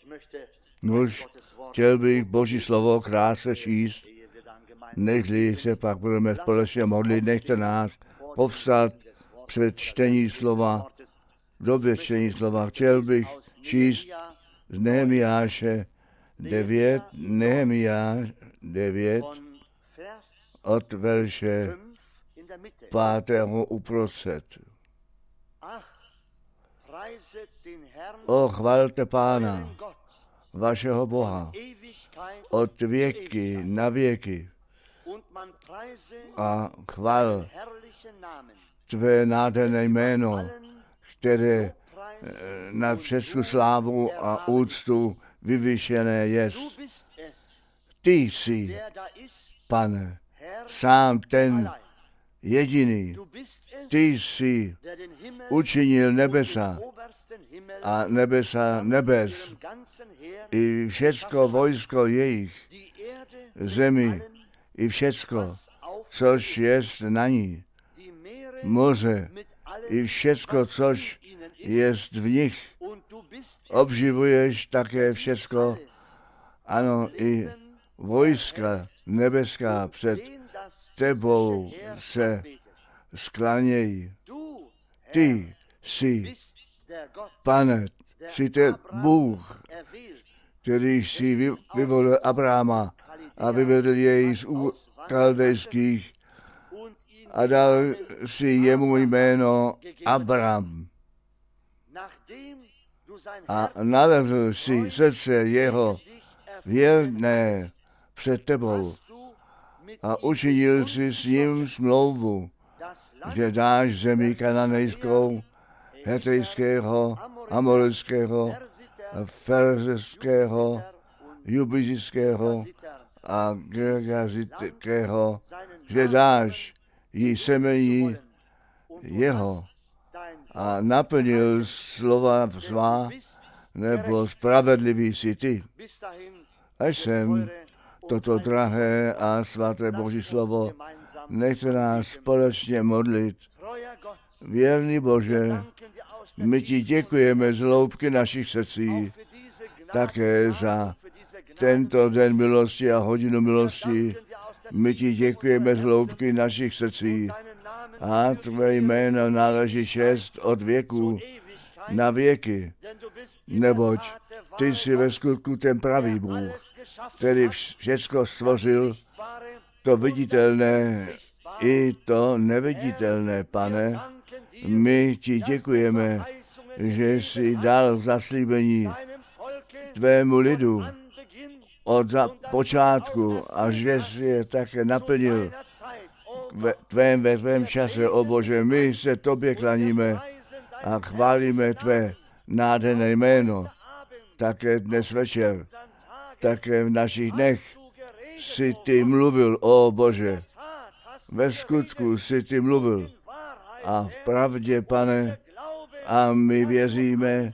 Nuž, chtěl bych Boží slovo krátce číst, nežli se pak budeme společně modlit, nechte nás povstat před čtení slova, v době čtení slova. Chtěl bych číst z Nehemiáše 9, Nehemiáš 9, od verše 5. uprostřed. O, chvalte Pána, vašeho Boha, od věky na věky a chval tvé nádherné jméno, které nad všecku slávu a úctu vyvyšené jest. Ty jsi, Pane, sám ten jediný. Ty jsi učinil nebesa a nebesa nebes i všecko vojsko jejich, zemi i všecko, což jest na ní, moře i všecko, což jest v nich. Obživuješ také všecko, ano, i vojska nebeská před tebou se sklánějí. Ty jsi, Pane, jsi ten Bůh, který jsi vyvolil Abrahama a vyvedl jej z Kaldejských a dal si jemu jméno Abram. A nalezl si srdce jeho věrné před tebou a učinil si s ním smlouvu, že dáš zemi kananejskou, hetejského, amorského, ferzeského, jubizického a gergazického, že dáš jí semení jeho a naplnil slova svá, nebo spravedlivý si ty. Až jsem toto drahé a svaté Boží slovo, nechte nás společně modlit. Věrný Bože, my ti děkujeme z hloubky našich srdcí, také za tento den milosti a hodinu milosti. My ti děkujeme z hloubky našich srdcí a tvé jméno náleží čest od věku na věky, neboť ty jsi ve skutku ten pravý Bůh, který všecko stvořil, to viditelné i to neviditelné, Pane. My ti děkujeme, že jsi dal zaslíbení tvému lidu od počátku a že jsi je také naplnil ve tvém čase, o Bože. My se tobě klaníme a chválíme tvé nádherné jméno. Také dnes večer, také v našich dnech jsi ty mluvil, o Bože. Ve skutku jsi ty mluvil a v pravdě, Pane, a my věříme,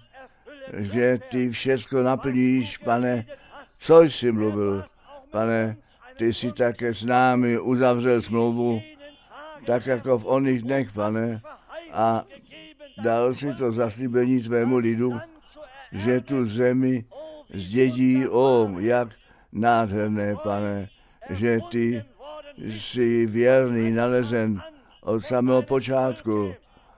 že ty všecko naplníš, Pane, co jsi mluvil. Pane, ty jsi také s námi uzavřel smlouvu, tak jako v oných dnech, Pane, a dal si to zaslíbení tvému lidu, že tu zemi zdědí, jak nádherné, Pane, že ty jsi věrný, nalezen od samého počátku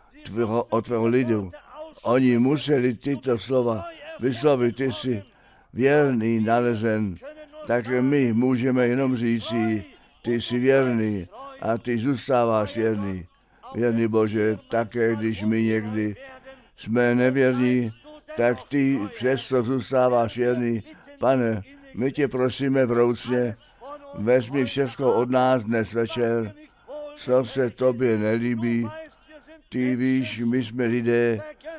od tvého lidu. Oni museli tyto slova vyslovit, ty jsi věrný, nalezen, tak my můžeme jenom říci, ty jsi věrný a ty zůstáváš věrný. Věrný Bože, také když my někdy jsme nevěrní, tak ty přesto zůstáváš věrný. Pane, my tě prosíme vroucně, vezmi všechno od nás dnes večer, co se tobě nelíbí. Ty víš, my jsme lidé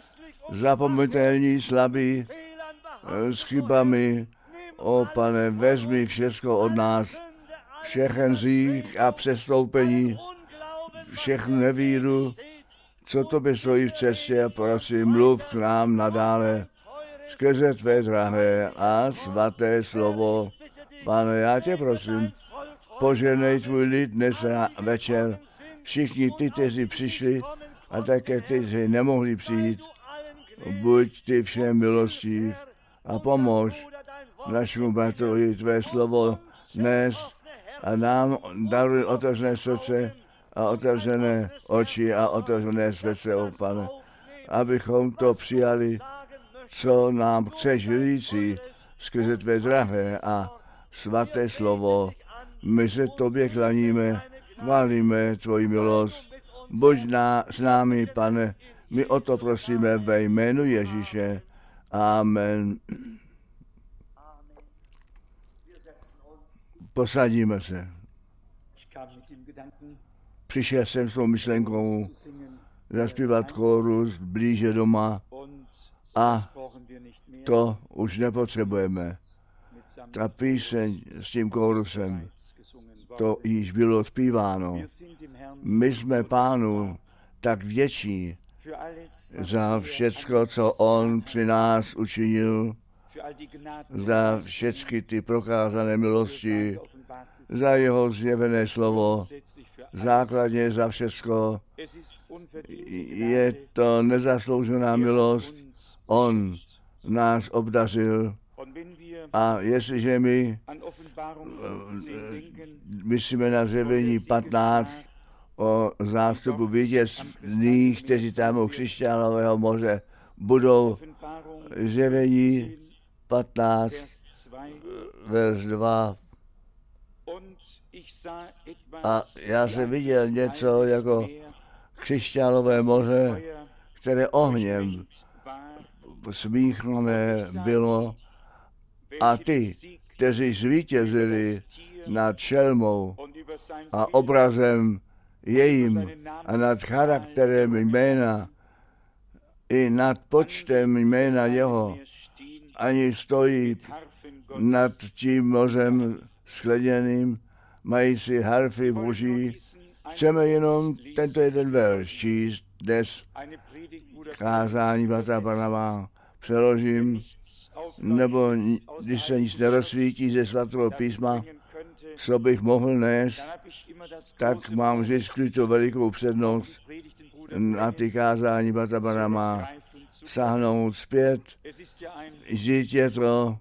zapometelní, slabí, s chybami. O Pane, vezmi všechno od nás, všechen hřích a přestoupení, všechnu nevíru, co tobě stojí v cestě, a prosím, mluv k nám nadále skrze tvé drahé a svaté slovo. Pane, já tě prosím, poženej tvůj lid dnes večer, všichni ty, kteří přišli a také ty, kteří nemohli přijít, buď ty všem milostiv a pomož našemu bratrovi tvé slovo dnes a nám daruj otevřené srdce a otevřené oči a otevřené srdce, o Pane, abychom to přijali, co nám chceš říci skrze tvé drahé a svaté slovo. My se tobě klaníme, chválíme tvoji milost. Buď s námi, Pane, my o to prosíme ve jménu Ježíše. Amen. Posadíme se. Přišel jsem s tou myšlenkou zaspívat chórus blíže doma a to už nepotřebujeme. Ta píseň s tím chórusem, to již bylo zpíváno. My jsme Pánu tak vděční za všecko, co on při nás učinil, za všechny ty prokázané milosti, za jeho zjevené slovo, základně za všecko. Je to nezasloužená milost, on nás obdařil. A jestliže my myslíme na Zjevení 15 o zástupu vítězných, kteří tam u Křišťálového moře budou, Zjevení 15, verš 2. A já jsem viděl něco jako Křišťálové moře, které ohněm smíchané bylo, a ty, kteří zvítězili nad šelmou a obrazem jejím a nad charakterem jména i nad počtem jména jeho, ani stojí nad tím mořem skleněným, mají si harfy boží. Chceme jenom tento jeden verš číst dnes. Kázání bratra Barnaba přeložím, nebo když se nic nerozsvítí ze svatého písma, co bych mohl nést, tak mám vždycky tu velikou přednost na ty kázání bratra Barnaba sáhnout zpět. Vždyť je to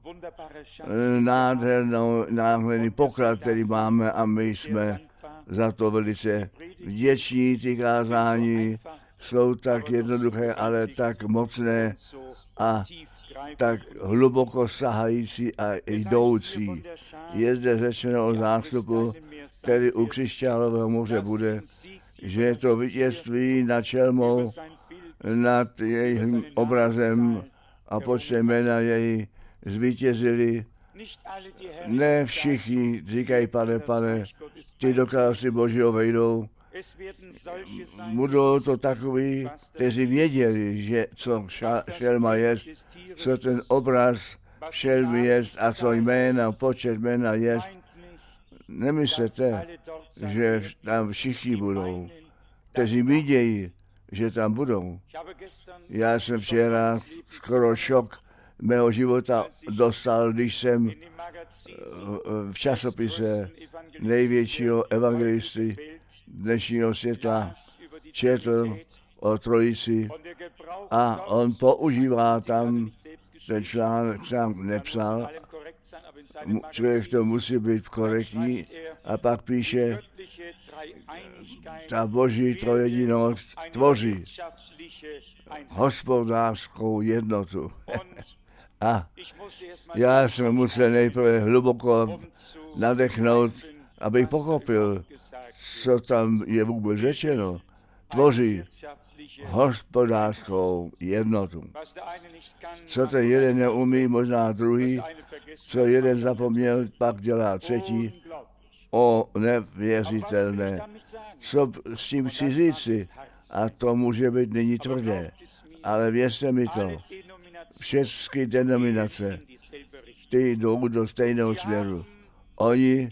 nádherný poklad, který máme, a my jsme za to velice vděční. Ty kázání jsou tak jednoduché, ale tak mocné a tak hluboko sahající a jdoucí. Je zde řečeno o zástupu, který u Křišťálového moře bude, že je to vítězství nad šelmou, nad jejím obrazem a počtem jména jej zvítězili. Ne všichni říkají, Pane, ty do království Božího vejdou. Budou to takoví, kteří věděli, že co šelma je, co ten obraz šelmy je a co jména, počet jména je. Nemyslete, že tam všichni budou, kteří vidějí, že tam budou. Já jsem včera skoro šok mého života dostal, když jsem v časopise největšího evangelisty dnešního světla četl o Trojici a on používá tam, ten článek sám nepsal, člověk to musí být korektní, a pak píše, ta boží trojedinost tvoří hospodářskou jednotu. A já jsem musel nejprve hluboko nadechnout, abych pochopil, co tam je vůbec řečeno. Tvoří hospodářskou jednotu. Co ten jeden neumí, možná druhý, co jeden zapomněl, pak dělá třetí. O nevěřitelné. Co s tím chci říci? A to může být nyní tvrdé. Ale věřte mi to, všechny denominace, ty jdou do stejného směru. Oni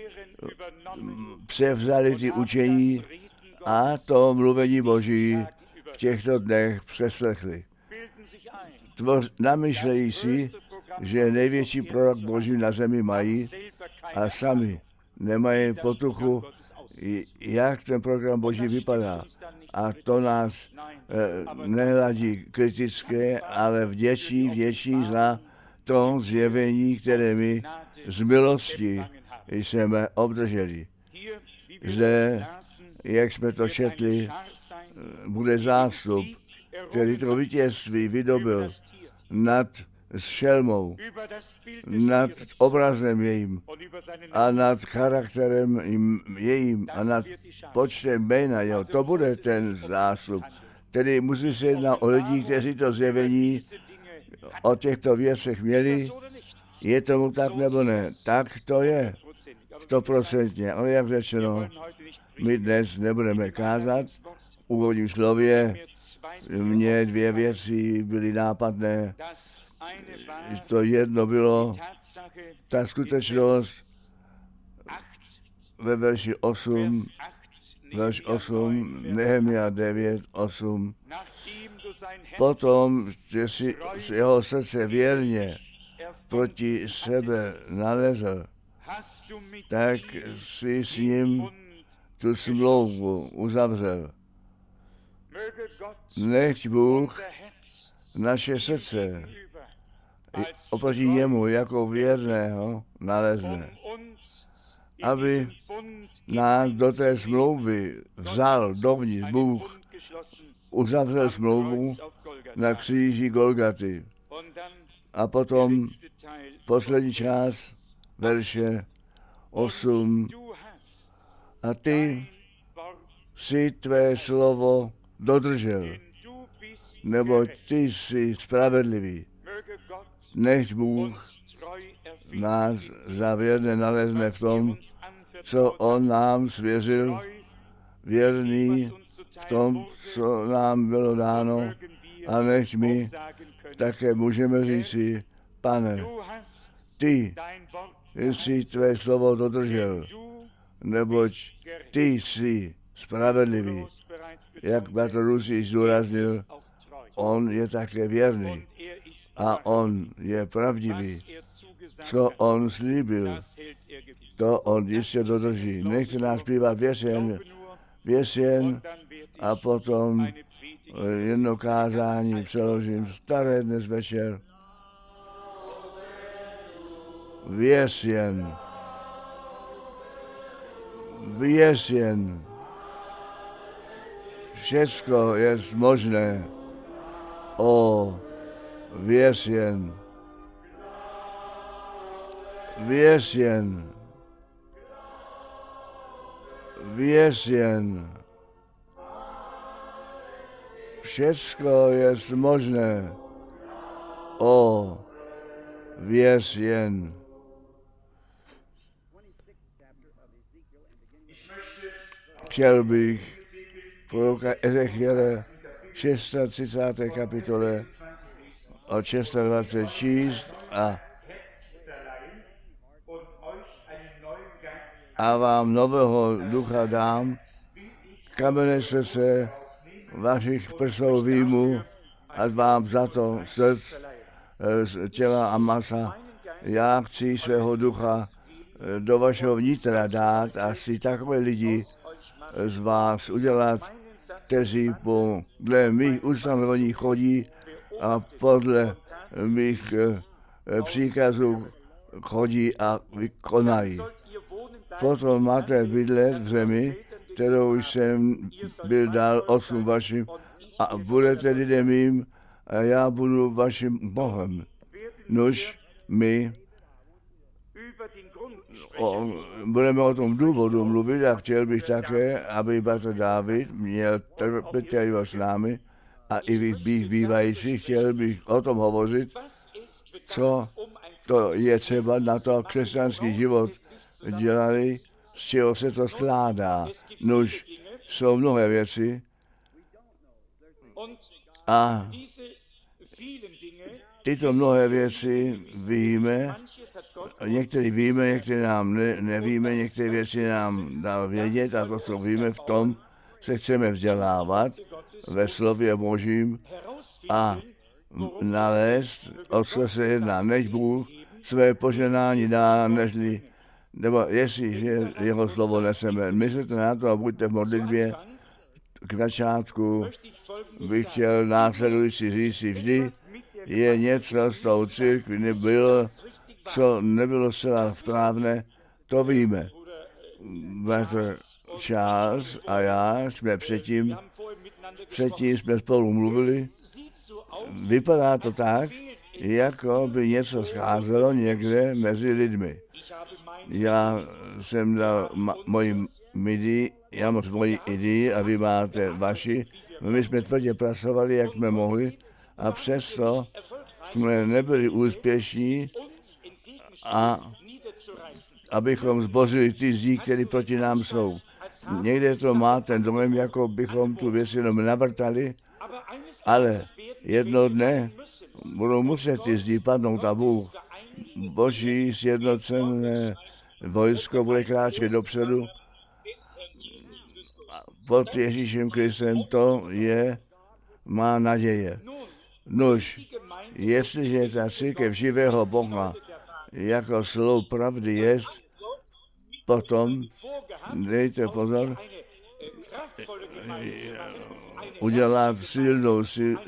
převzali ty učení a to mluvení Boží v těchto dnech přeslechli. Namyšlejí si, že největší prorok Boží na zemi mají a sami nemají potuchu, jak ten program Boží vypadá. A to nás nehladí kritické, ale vděčí za to zjevení, které my z milosti jsme obdrželi. Zde, jak jsme to četli, bude zástup, který to vítězství vydobil nad šelmou, nad obrazem jejím a nad charakterem jejím a nad počtem jména jeho. To bude ten zástup. Tedy musí se jednat o lidi, kteří to zjevení o těchto věcech měli. Je tomu tak nebo ne? Tak to je. 100%. Ale jak řečeno, my dnes nebudeme kázat. V úvodním slově mně 2 věci byly nápadné. To jedno bylo ta skutečnost ve verši 8, verš 8, Nehemia 9, 8. Potom, že si z jeho srdce věrně proti sebe nalezl, tak si s ním tu smlouvu uzavřel. Nechť Bůh naše srdce oproti němu jako věrného nalezne, aby nás do té smlouvy vzal dovnitř Bůh, uzavřel smlouvu na kříži Golgaty. A potom poslední část verše 8. A ty si tvé slovo dodržel, neboť ty jsi spravedlivý. Nechť Bůh nás závěrně nalezne v tom, co on nám svěřil, věrný v tom, co nám bylo dáno, a nechť my také můžeme říci, Pane, ty jsi tvé slovo dodržel, neboť ty jsi spravedlivý. Jak bratr Rusi zdůraznil, on je také věrný a on je pravdivý. Co on slíbil, to on jistě dodrží. Nechte nás zpívat věsен a potom jedno kázání přeložím staré dnes večer. Věsjen. Všecko je možné. O, věsjen. Všecko je možné. O, věsjen. Chtěl bych proroka Ezechiele 36. kapitole od 26 číst a vám nového ducha dám, kamene srdce vašich prsou výjmu a vám za to srdc z těla a masa. Já chci svého ducha do vašeho vnitra dát a chci takové lidi z vás udělat, kteří podle mých ustanovení chodí a podle mých příkazů chodí a vykonají. Potom máte bydlet v zemi, kterou jsem byl dal otcům vašim, a budete lidem mým a já budu vaším Bohem. Nož my budeme o tom důvodu mluvit a chtěl bych také, aby bratr Dávid měl trpělivost s námi a i vy bývající, chtěl bych o tom hovořit, co to je třeba na to křesťanský život dělali, z čeho se to skládá. Nož jsou mnohé věci a tyto mnohé věci víme, některé víme, některé nám nevíme, některé věci nám dá vědět a to, co víme, v tom se chceme vzdělávat ve slově Božím a nalézt, o co se jedná. Než Bůh své poženání dá, nebo jestliže jeho slovo neseme. Myslete na to a buďte v modlitbě. K začátku bych chtěl následující říct si vždy, je něco s tou církví nebylo, co nebylo zcela správné, to víme. Bratr Charles a já jsme předtím jsme spolu mluvili. Vypadá to tak, jako by něco scházelo někde mezi lidmi. Já jsem dal moji midi, já mám moji idii a vy máte vaši. My jsme tvrdě pracovali, jak jsme mohli, a přesto jsme nebyli úspěšní, a abychom zbořili ty zdi, které proti nám jsou. Někde to má ten dojem, jako bychom tu věc jenom navrtali, ale jedno dne budou muset ty zdi padnout a Bůh, Boží sjednocené vojsko bude kráčet dopředu pod Ježíšem Kristem. To je má naděje. Nož, jestliže ta církev živého Boha jako slovo pravdy je, potom dejte pozor, udělat silnou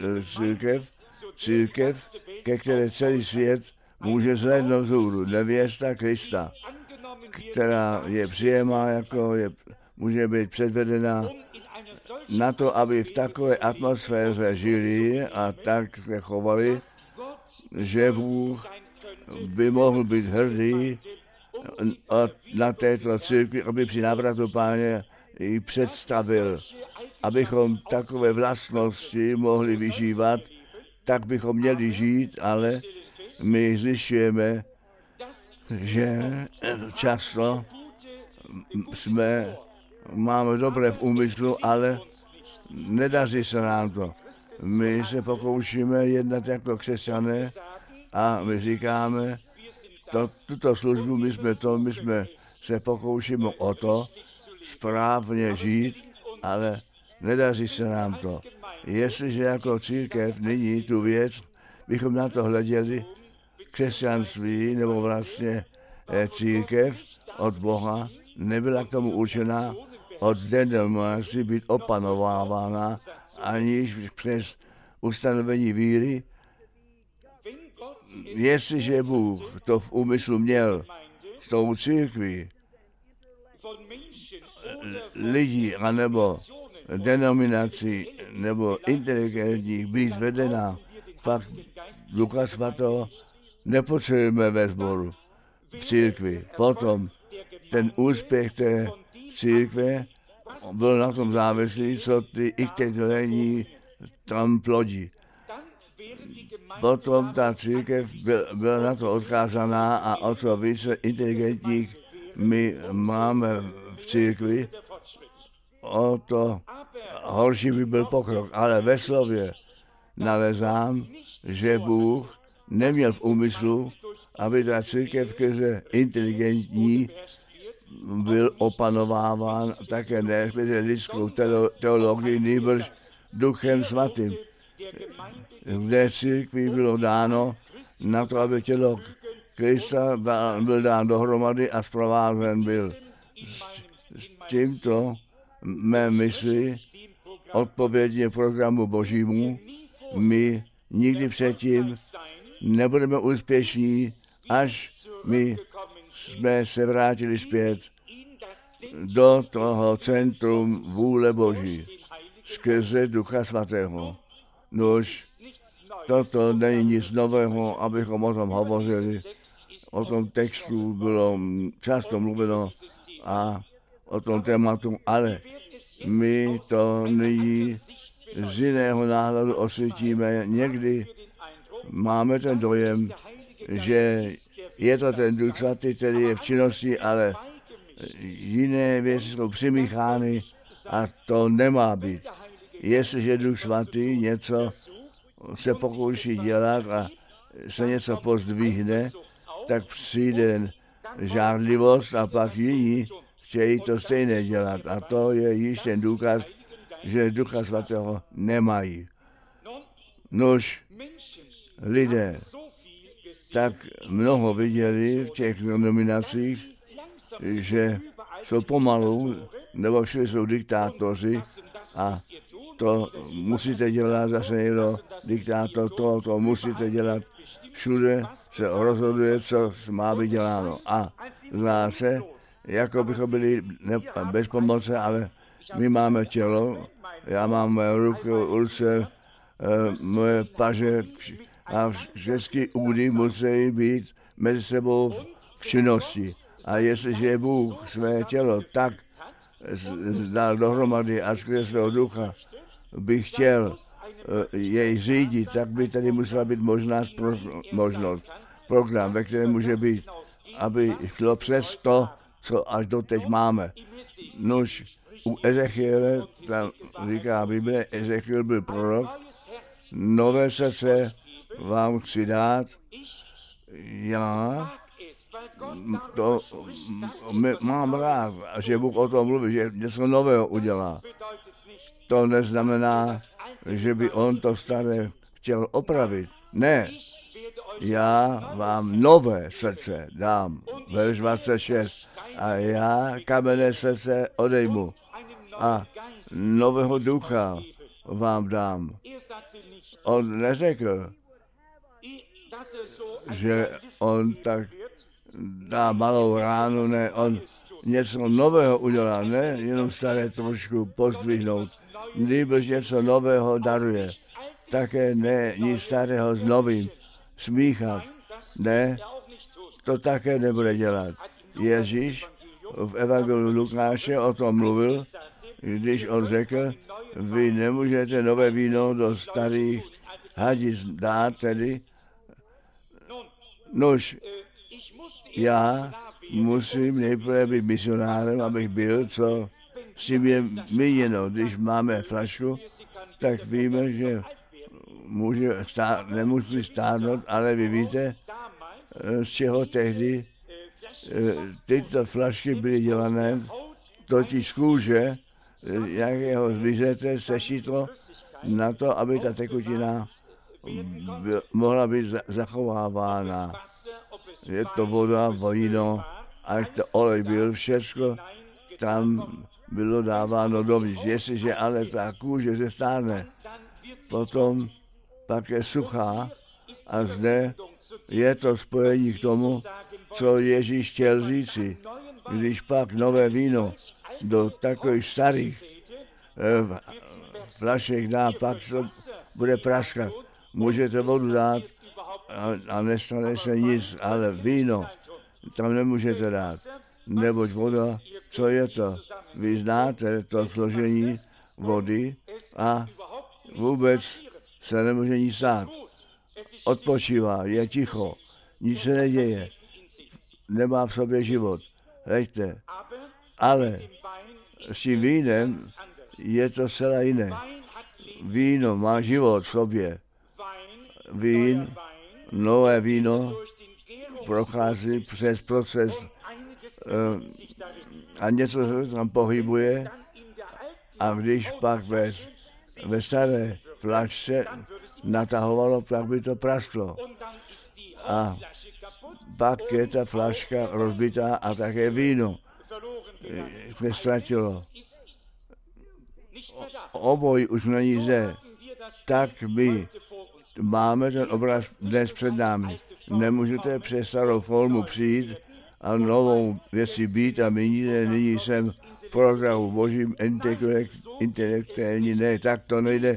církev, ke které celý svět může zhlédnout vzhůru. Nevěsta Krista, která je přijímá, může být předvedena na to, aby v takové atmosféře žili a tak se chovali, že Bůh by mohl být hrdý na této církvi, aby při návratu Páně ji představil. Abychom takové vlastnosti mohli vyžívat, tak bychom měli žít, ale my zjišťujeme, že často máme dobré v úmyslu, ale nedaří se nám to. My se pokoušíme jednat jako křesťané a my říkáme, tuto službu my jsme se pokoušíme o to správně žít, ale nedaří se nám to. Jestliže jako církev nyní tu věc, bychom na to hleděli, křesťanství nebo vlastně církev od Boha nebyla k tomu určená od denominací být opanovávána, aniž přes ustanovení víry. Jestliže Bůh to v úmyslu měl s tou církví lidí anebo denominací nebo inteligentních být vedena, pak Ducha Svatého nepotřebujeme ve sboru, v církvi. Potom ten úspěch té církve byl na tom závislý, co ty inteligentní tam plodí. Potom ta církev byla na to odkázaná a o co více inteligentních my máme v církvi, o to horší by byl pokrok. Ale ve slově nalezám, že Bůh neměl v úmyslu, aby ta církev skrze inteligentní byl opanováván také ne skrze lidskou teologii, nýbrž Duchem Svatým. Kde církvi bylo dáno na to, aby tělo Krista byl dán dohromady a zprovázen byl. S tímto mé mysli odpovědně programu Božímu my nikdy předtím nebudeme úspěšní, až my jsme se vrátili zpět do toho centrum vůle Boží skrze Ducha Svatého. Nož, toto není nic nového, abychom o tom hovořili. O tom textu bylo často mluveno a o tom tématu, ale my to nyní z jiného náhledu osvětíme. Někdy máme ten dojem, že je to ten Duch Svatý, který je v činnosti, ale jiné věci jsou přimíchány a to nemá být. Jestliže Duch Svatý něco se pokouší dělat a se něco pozdvihne, tak přijde žárlivost a pak jiní chtějí to stejné dělat. A to je již ten důkaz, že Ducha Svatého nemají. Nož lidé tak mnoho viděli v těch nominacích, že jsou pomalu, nebo všude jsou diktátoři a to musíte dělat, zase někdo diktátor, to musíte dělat. Všude se rozhoduje, co má být děláno. A zdá se, jako bychom byli bez pomoci, ale my máme tělo, já mám moje ruky, ruce, moje paže a všechny údy musí být mezi sebou v činnosti. A jestliže Bůh své tělo tak dal dohromady a skrze svého ducha by chtěl jej řídit, tak by tady musela být možnost, program, ve kterém může být, aby šlo přes to, co až doteď máme. Nož u Ezechiele, tam říká Bible, Ezechiel byl prorok, nové srdce vám chci dát, já to mám rád, že Bůh o tom mluví, že něco nového udělá. To neznamená, že by on to staré chtěl opravit. Ne, já vám nové srdce dám, verš 26, a já kamenné srdce odejmu a nového ducha vám dám. On neřekl, že on tak dá malou ránu, ne, on něco nového udělá, ne, jenom staré trošku pozdvihnout. Nýbrž něco nového daruje, také ne nic starého s novým smíchat, ne, to také nebude dělat. Ježíš v Evangeliu Lukáše o tom mluvil, když on řekl, vy nemůžete nové víno do starých hadic dát, tedy nož, já musím nejprve být misionárem, abych byl, co s tím je míněno. Když máme flašku, tak víme, že nemusí stárnout, ale vy víte, z čeho tehdy tyto flašky byly dělané, totiž z kůže nějakého zvířete sešitlo na to, aby ta tekutina mohla být zachovávána. Je to voda, víno, až to olej byl, všecko tam bylo dáváno dovnitř. Jestliže ale ta kůže se stárne, potom pak je suchá a zde je to spojení k tomu, co Ježíš chtěl říci. Když pak nové víno do takových starých flašek dá, pak to bude praskat. Můžete vodu dát a nestane se nic, ale víno tam nemůžete dát. Neboť voda, co je to? Vy znáte to složení vody a vůbec se nemůže nic stát. Odpočívá, je ticho, nic se neděje, nemá v sobě život. Hejte, ale s tím vínem je to zcela jiné. Víno má život v sobě. Vín, nové víno prochází přes proces a něco se tam pohybuje a když pak ve staré flašce natahovalo, tak by to prasklo. A pak je ta flaška rozbitá a také víno se ztratilo. Oboj už není zde. Tak my máme ten obraz dnes před námi. Nemůžete přes starou formu přijít a novou věci být a nyní jsem v programu božím intelektuální, ne, tak to nejde.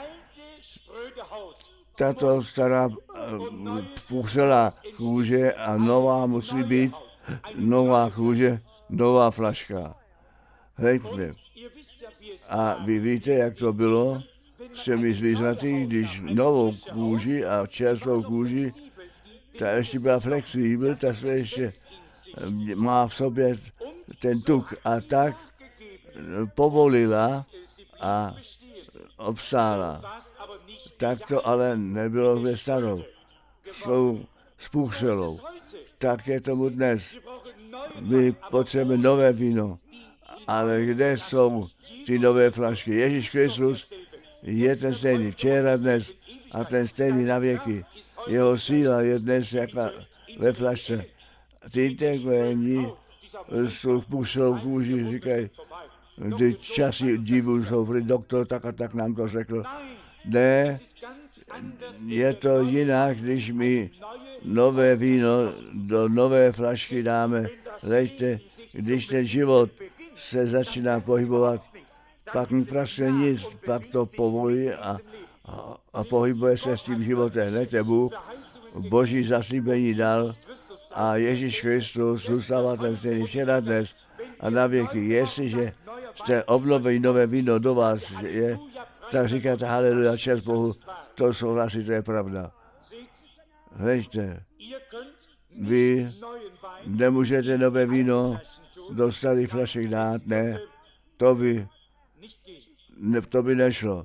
Tato stará pucela kůže a nová musí být, nová kůže, nová flaška. Hejte. A vy víte, jak to bylo s těmi zvířaty, když novou kůži a čerstvou kůži, ta ještě byla flexibil, ta se ještě má v sobě ten tuk a tak povolila a obstála. Tak to ale nebylo ve starou, svou spůsobilou. Tak je tomu dnes. My potřebujeme nové víno, ale kde jsou ty nové flašky? Ježíš Kristus je ten stejný včera, dnes a ten stejný na věky. Jeho síla je dnes jako ve flašce. Ty integrální s tou spůsobilou kůži říkají, ty časy divu jsou, prý doktor tak a tak nám to řekl. Ne, je to jinak, když my nové víno do nové flašky dáme. Leďte, když ten život se začíná pohybovat, pak nepraskne nic, pak to povolí a pohybuje se s tím životem. Leďte, Bůh Boží zaslíbení dal a Ježíš Kristus zůstává ten stejný včera, dnes a na věky. Jestliže jste obnovení nové víno do vás je, tak říkáte haleluja, čest Bohu, to souhlasí, to je pravda. Hleďte, vy nemůžete nové víno do starých flašek dát, ne, to by nešlo.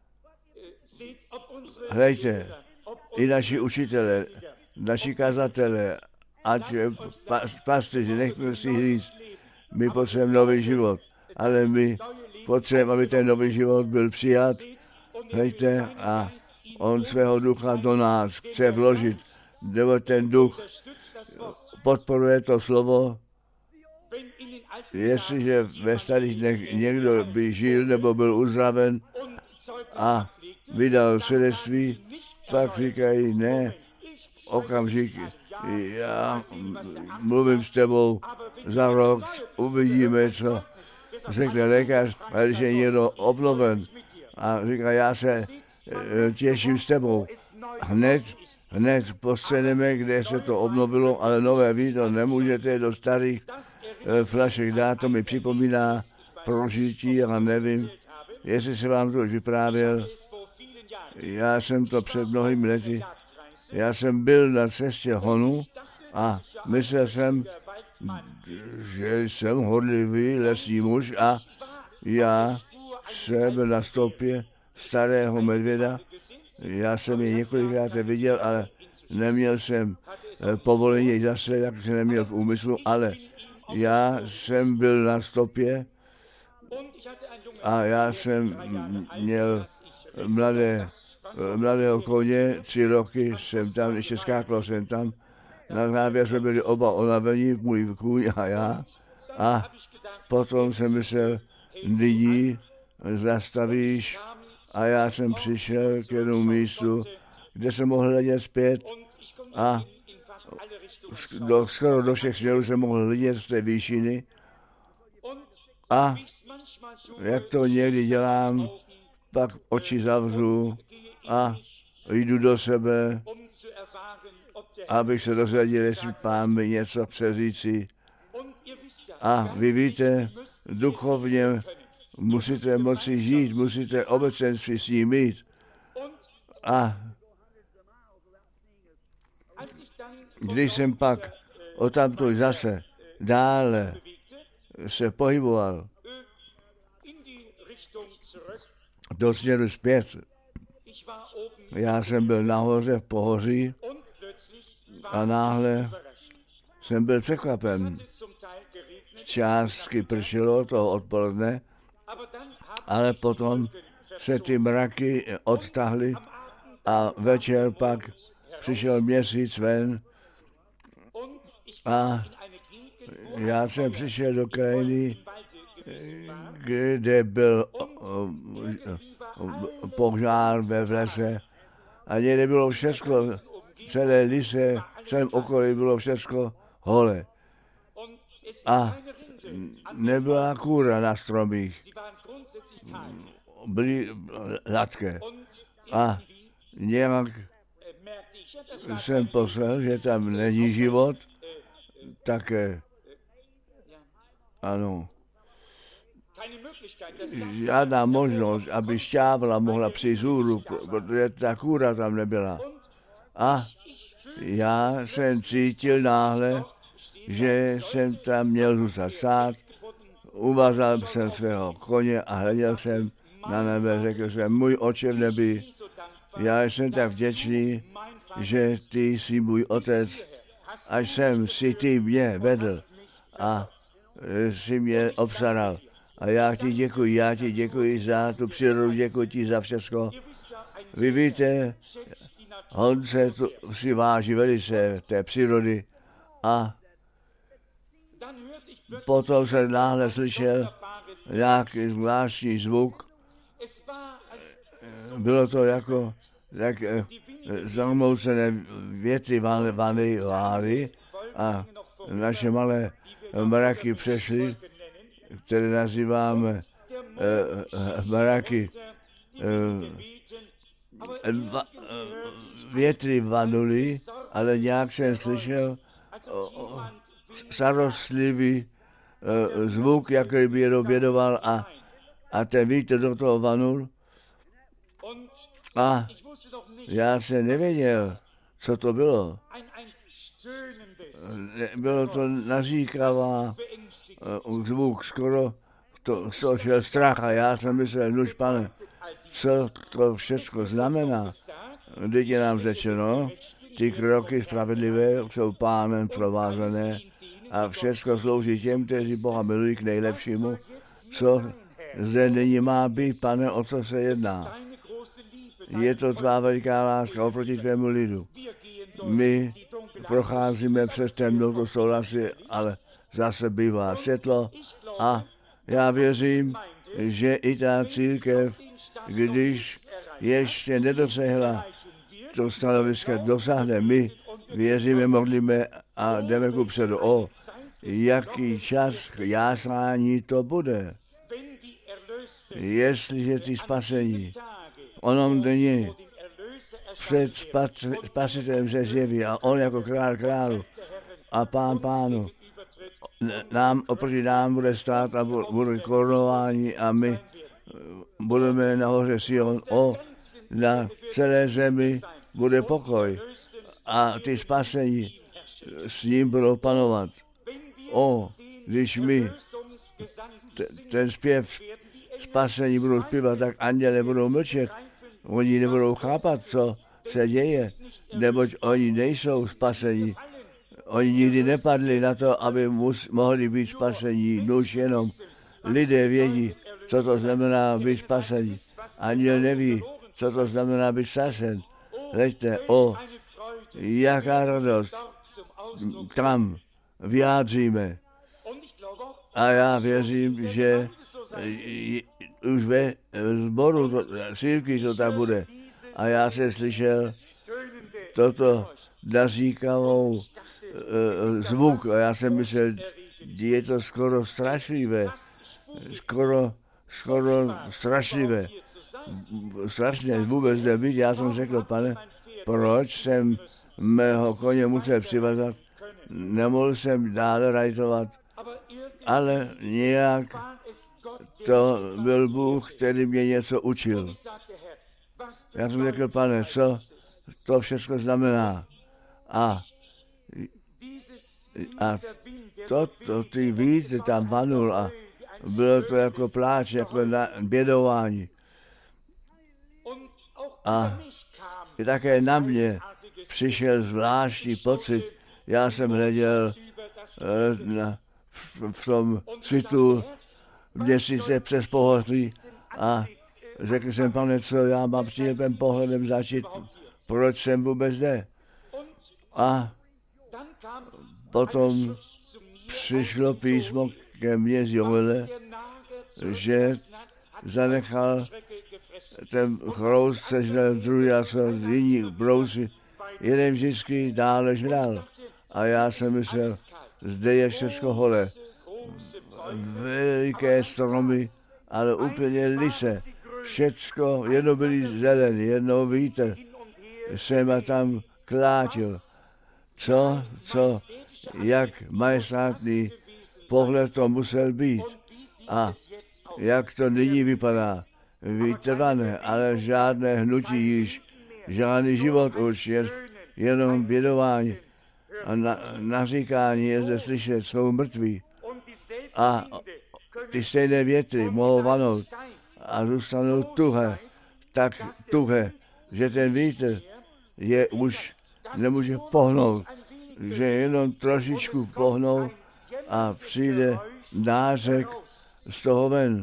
Hleďte, i naši učitelé, naši kazatelé, ať pastyři, nechme si říct, my potřebujeme nový život, ale my potřebujeme, aby ten nový život byl přijat, hleďte, a on svého ducha do nás chce vložit, nebo ten duch podporuje to slovo. Jestliže ve starých dnech někdo by žil nebo byl uzdraven a vydal svědectví, pak říkají, ne, okamžik, já mluvím s tebou za rok, uvidíme, co řekne lékař, ale když je někdo obnoven a říká, já se těším s tebou, hned postřeneme, kde se to obnovilo, ale nové víno nemůžete do starých flašek dát, to mi připomíná prožití, ale nevím, jestli se vám to už vyprávěl. Já jsem to před mnohými lety, já jsem byl na cestě honu a myslel jsem, že jsem horlivý lesní muž a já jsem byl na stopě starého medvěda. Já jsem je několikrát viděl, ale neměl jsem povolení zase, jak jsem neměl v úmyslu, ale já jsem byl na stopě a já jsem měl mladého koně, 3 roky jsem tam, ještě skáklo jsem tam, na závěr jsme byli oba unavení, můj kůň a já, a potom jsem myslel, nyní zastavíš, a já jsem přišel k jednomu místu, kde jsem mohl hledět zpět a skoro do všech směrů jsem mohl hledět z té výšiny a jak to někdy dělám, pak oči zavřu a jdu do sebe, abych se dozvěděl, jestli Pán mi něco chce říci. A vy víte, duchovně musíte moci žít, musíte obecenství s ním mít. A když jsem pak odtamtud zase dále se pohyboval do směru zpět, já jsem byl nahoře v pohoří a náhle jsem byl překvapen. Částky pršelo toho odpoledne, ale potom se ty mraky odtahly a večer pak přišel měsíc ven a já jsem přišel do krajiny, kde byl požár ve lese a někde bylo všechno, celé lise, v celém okolí bylo všechno holé. A nebyla kůra na stromích, byly hladké. A nějak jsem poslal, že tam není život, tak ano, žádná možnost, aby šťávla mohla přijít z hůru, protože ta kůra tam nebyla. A já jsem cítil náhle, že jsem tam měl zůstat stát, uvázal jsem svého koně a hleděl jsem na nebe, řekl jsem, můj Otče v nebi, já jsem tak vděčný, že ty jsi můj otec, až jsem si ty mě vedl a si mě obstaral. A já ti děkuji za tu přírodu, děkuji ti za všechno. Vy víte, on se si váží velice té přírody a potom jsem náhle slyšel nějaký zvláštní zvuk. Bylo to jako zamoucené větry vany lávy a naše malé mraky přešly, které nazýváme mraky. Větry vanuli, ale nějak jsem slyšel starostlivý zvuk, jaký by je obědoval a ten vítr do toho vanul. A já jsem nevěděl, co to bylo. Bylo to naříkavá zvuk, skoro to šel strach a já jsem myslel, nuž pane, co to všechno znamená. Teď je nám řečeno, ty kroky spravedlivé jsou Pánem provázané a všechno slouží těm, kteří Boha milují k nejlepšímu, co zde nyní má být, pane, o co se jedná. Je to tvá veliká láska oproti tvému lidu. My procházíme přes temnotu, souhlasy, ale zase bývá světlo a já věřím, že i ta církev, když ještě nedosahla to stanoviska, dosáhne. My věříme, modlíme a jdeme kupředu. O, jaký čas jásání to bude. Jestliže ty spasení onom dni před spasitelem se zjeví a on jako král králu a pán pánu oproti nám bude stát a bude korunování a my budeme nahoře Sion. Na celé zemi bude pokoj a ty spasení s ním budou panovat. Když my ten zpěv spasení budou zpívat, tak anděle budou mlčet. Oni nebudou chápat, co se děje, neboť oni nejsou spasení. Oni nikdy nepadli na to, aby mohli být spasení. Nuž jenom lidé vědí, co to znamená být spasení. Anděl neví, co to znamená být spasen. Hleďte, jaká radost tam vyjádříme. A já věřím, že už ve sboru církví to tak bude. A já jsem slyšel toto naříkavou zvuk a já jsem myslel, je to skoro strašlivé. Skoro strašlivé. Strašně vůbec nebyt. Já jsem řekl, pane, proč jsem mého koně musel přivazat? Nemohl jsem dále rajtovat, ale nějak to byl Bůh, který mě něco učil. Já jsem řekl, pane, co to všechno znamená? A ty vítr tam vanul a bylo to jako pláč, jako bědování. A také na mě přišel zvláštní pocit. Já jsem hleděl v tom svitu měsíce přes pohodlí a řekl jsem, pane, co já mám přílepem pohledem začít, proč jsem vůbec zde. A potom přišlo písmo ke mně z Joele, že zanechal ten chroust, sežral druhý a co jiní brousy, jeden vždycky dále žral. A já jsem myslel, zde je všechno holé. Veliké stromy, ale úplně lise. Všecko, jedno byly zelený, jedno vítr. Sem a tam klátil. Jak majestátný pohled to musel být. A jak to nyní vypadá. Vytrvané, ale žádné hnutí již, žádný život už, jenom bědování a naříkání je zde slyšet, jsou mrtví. A ty stejné větry mohou vanout a zůstanou tak tuhé, že ten vítr je už nemůže pohnout, že jenom trošičku pohnou a přijde nářek z toho ven.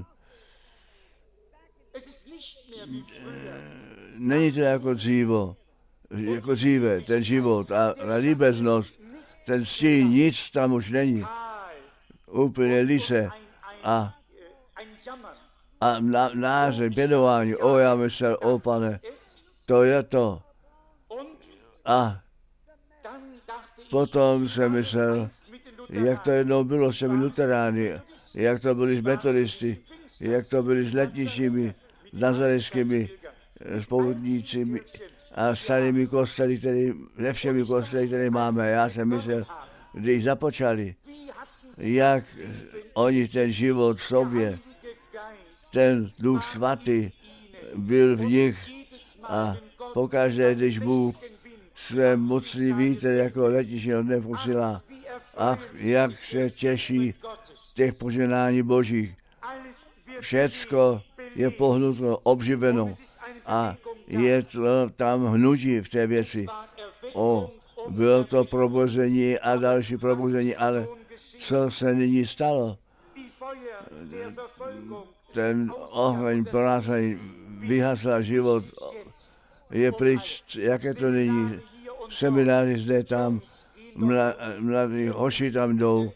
Není to jako dříve, ten život a líbeznost, ten stín, nic tam už není. Úplně lise a a náře, bědování, já myslel, Pane, to je to. A potom jsem myslel, jak to jednou bylo s těmi luterány, jak to byli s metodisty, jak to byli s letničními, s nazareckými spoutnícími a starými kostely, se všemi kostely, které máme. Já jsem myslel, když započali, jak oni ten život v sobě, ten Duch Svatý byl v nich a pokaždé, když Bůh své mocný vítr jako letničního dne posílá, ach, jak se těší těch požehnání Božích. Všecko je pohnuto, obživeno a je to tam hnutí v té věci. Bylo to probuzení a další probuzení, ale co se nyní stalo? Ten oheň porážení vyhasl život, je pryč, jaké to nyní. Semináři zde tam, mladí hoši tam jdou,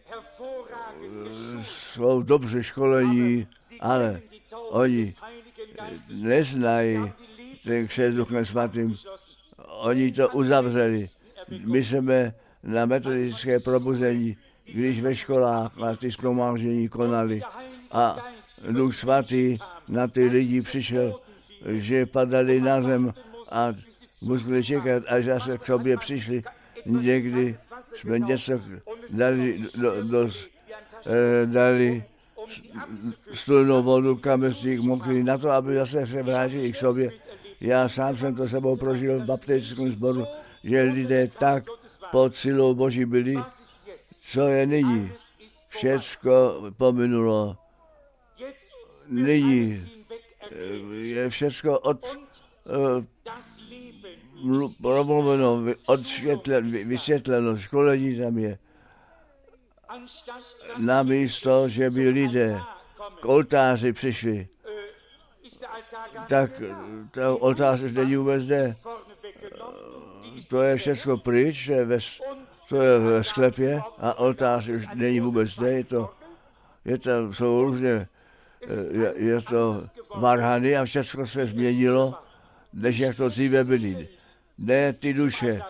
jsou dobře školení, ale oni neznají ten křest Duchem Svatým. Oni to uzavřeli. My jsme na metodické probuzení, když ve školách na ty shromáždění konali a Duch Svatý na ty lidi přišel, že padali na zem a museli čekat, až zase k sobě přišli. Někdy jsme něco dali studenou vodu, kamesník mokrý, na to, aby zase se vrátili k sobě. Já sám jsem to sebou prožil v baptistickém sboru, že lidé tak pod silou Boží byli, co je nyní. Všecko pominulo. Nyní je všecko promluveno, vysvětleno, školení tam je. Namísto, že by lidé k oltáři přišli, tak ten oltář už není vůbec zde. To je všechno pryč, to je ve sklepě a oltář už není vůbec zde. Jsou různě, je to varhany a všechno se změnilo, než jak to dříve byly. Ne ty duše,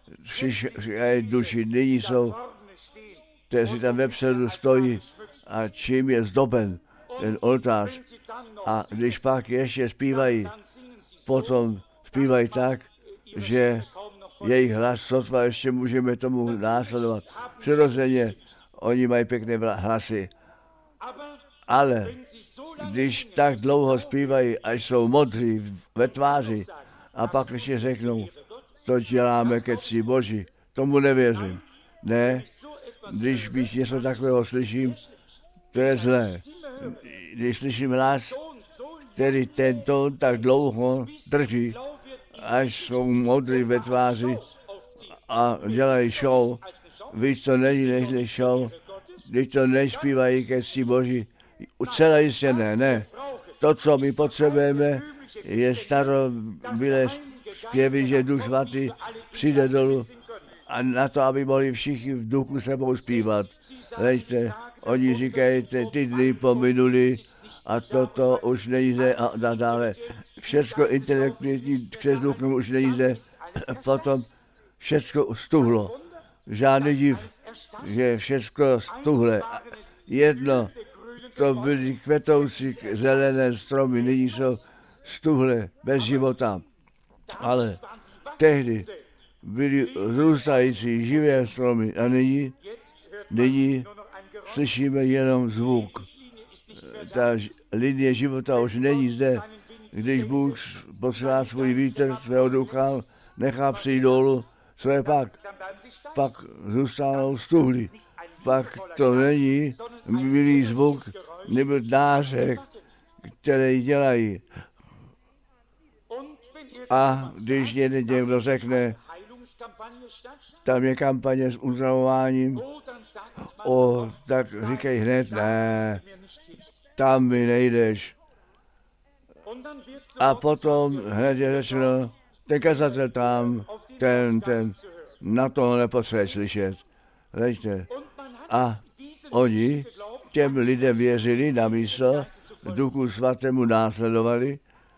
duši nyní jsou, kteří tam vepředu stojí a čím je zdoben ten oltář. A když pak ještě zpívají, potom zpívají tak, že jejich hlas sotva ještě můžeme tomu následovat. Přirozeně oni mají pěkné hlasy. Ale když tak dlouho zpívají, až jsou modří ve tváři a pak ještě řeknou, to děláme ke cti Boží, tomu nevěřím. Ne, když něco takového slyším, to je zlé. Když slyším hlas, který ten tón tak dlouho drží, až jsou modří ve tváři a dělají show, víc to není než show, když to nespívají ke cti Boží, celé jistě ne. To, co my potřebujeme, je starobylé zpěvy, že Duch Svatý přijde dolů a na to, aby mohli všichni v duchu sebou zpívat. Leďte, oni říkají, ty dny pominuli a toto už není zde a dále. Všecko intelektuální křes duchem už není zde. Potom všecko stuhlo. Žádný div, že všecko stuhle. Jedno, to byly kvetoucí zelené stromy, nyní jsou stuhle, bez života. Ale tehdy byly zrůstající živé stromy a nyní slyšíme jenom zvuk. Ta linie života už není zde. Když Bůh posílá svůj vítr, svého ducha, nechá přijít dolů, co je pak zůstanou stuhlí. Pak to není milý zvuk nebo dářek, který dělají. A když někdo řekne, tam je kampaně s uzdravováním, tak říkej hned, ne, tam mi nejdeš. A potom hned je řečeno, ten kazatel tam, ten, na to nepotřebuje slyšet. Leďte. A oni těm lidem věřili na místo, Duchu Svatému následovali.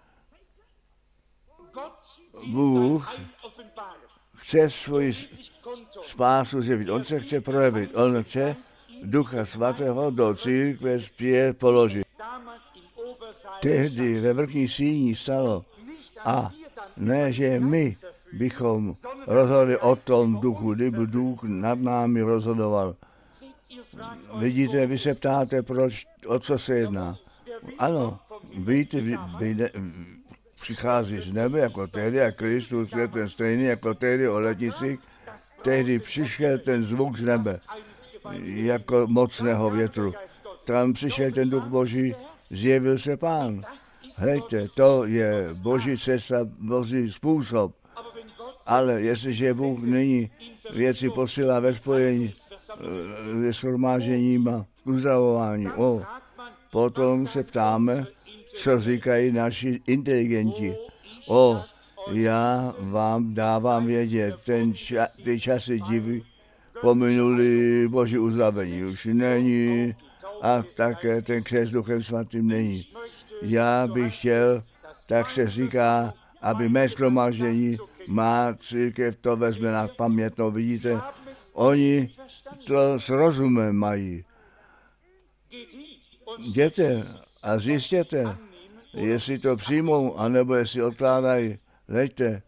Bůh chce svoji spásu zjevit. On se chce projevit. On chce Ducha Svatého do církve zpět položit. Tehdy ve vrchní síni stalo. A ne, že my bychom rozhodli o tom duchu, kdyby duch nad námi rozhodoval. Vidíte, vy se ptáte, proč, o co se jedná. Ano, víte, přichází z nebe jako tehdy a Kristus je ten stejný jako tehdy o letnicích. Tehdy přišel ten zvuk z nebe jako mocného větru. Tam přišel ten duch Boží, zjevil se Pán. Hejte, to je Boží cesta, Boží způsob. Ale jestliže Bůh nyní věci posílá ve spojení se shromážením a uzdravování, potom se ptáme, co říkají naši inteligenti. Já vám dávám vědět, ty časy divy pominuli Boží uzdravení. Už není a také ten křest Duchem Svatým není. Já bych chtěl, tak se říká, aby mé shromáždění, má církev to vezme na pamětnou. Vidíte, oni to s rozumem mají. Jděte a zjistěte, jestli to přijmou, anebo jestli odkládají. Leďte.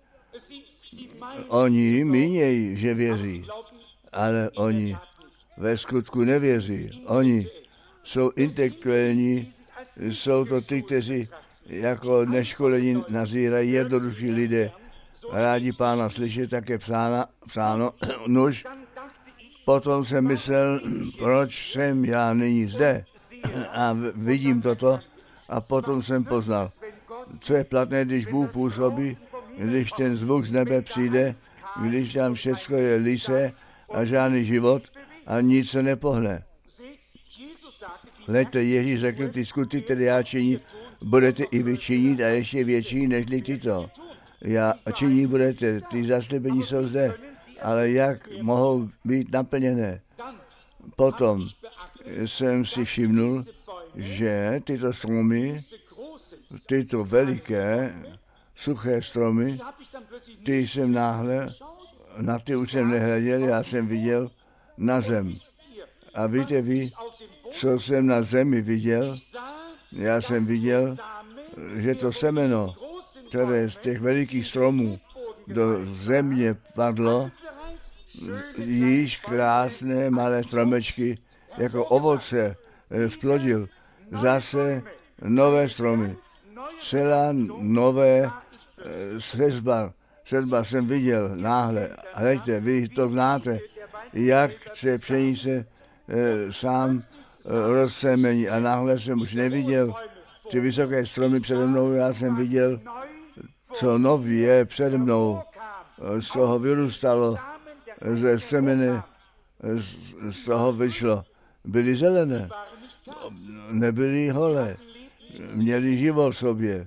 Oni mínějí, že věří, ale oni ve skutku nevěří. Oni jsou intelektuální, jsou to ty, kteří jako neškolení nazírají jednoduchí lidé. Rádi Pána slyšet, tak je psáno, nuž. Potom jsem myslel, proč jsem já nyní zde a vidím toto a potom jsem poznal, co je platné, když Bůh působí, když ten zvuk z nebe přijde, když tam všecko je lise a žádný život a nic se nepohne. Hleďte, Ježíš řekl, ty skutky, které já činím, budete i vy činit a ještě větší, nežli tyto. Já činí budete, ty zaslíbení jsou zde, ale jak mohou být naplněné? Potom jsem si všimnul, že tyto stromy, tyto veliké, suché stromy, ty jsem náhle, na ty už jsem nehleděl, já jsem viděl na zem. A víte vy, co jsem na zemi viděl? Já jsem viděl, že to semeno, které z těch velikých stromů do země padlo, již krásné malé stromečky, jako ovoce splodil. Zase nové stromy, celá nové sřezba jsem viděl náhle. Hleďte, vy to znáte, jak se pšenice sám rozsemení a náhle jsem už neviděl ty vysoké stromy přede mnou, já jsem viděl, co nový je přede mnou, z toho vyrůstalo, ze semene, z toho vyšlo. Byly zelené, nebyly holé, měli život v sobě.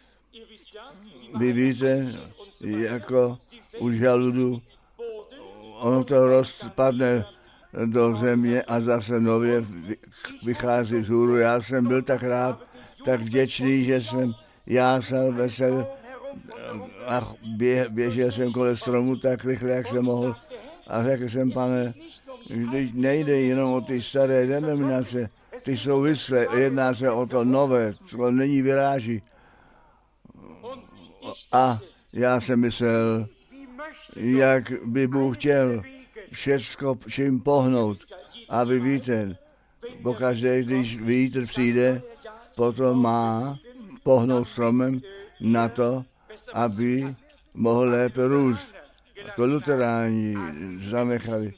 Vy víte, jako u žaludu, ono to rozpadne do země a zase nově vychází vzhůru. Já jsem byl tak rád, tak vděčný, že jsem jásal vesel a běžel jsem kolem stromu tak rychle, jak jsem mohl. A řekl jsem, Pane, vždyť nejde jenom o ty staré denominace, ty jsou vyslé, jedná se o to nové, co není vyráží. A já jsem myslel, jak by Bůh chtěl všecko čím pohnout. A vy víte, pokaždé, když vítr přijde, potom má pohnout stromem na to, aby mohl lépe růst. To luteráni zanechali,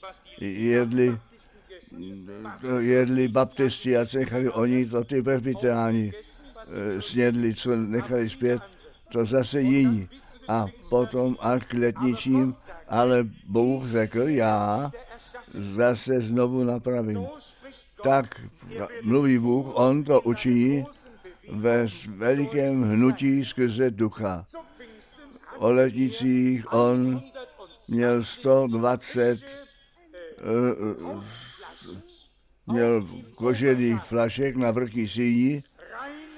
jedli baptisti a nechali oni to, ty presbyteráni snědli, co nechali zpět, to zase jiní. A potom až k letničím, ale Bůh řekl, já zase znovu napravím. Tak mluví Bůh, on to učiní ve velikém hnutí skrze ducha. O letnicích on měl 120 měl kožených flašek na vrchní síni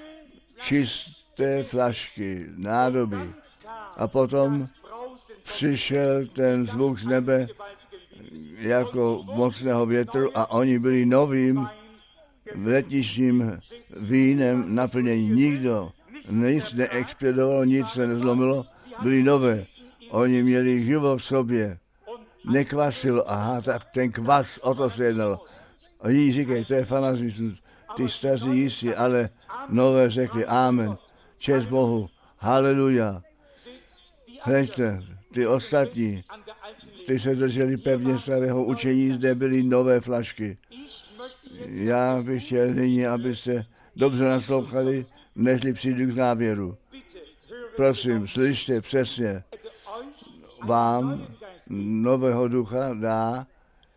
čisté flašky, nádoby. A potom přišel ten zvuk z nebe jako mocného větru a oni byli novým letničním vínem naplnění. Nikdo, nic neexplodovalo, nic se nezlomilo, byli nové. Oni měli život v sobě. Nekvasilo, aha, tak ten kvas, o to se jednalo. Oni říkají, to je fanatismus, ty staří jistí, ale nové řekli, amen, čest Bohu, haleluja. Hleďte, ty ostatní, ty se drželi pevně starého učení, zde byly nové flašky. Já bych chtěl nyní, abyste dobře naslouchali, nežli přijdu k závěru. Prosím, slyšte přesně, vám nového ducha dá.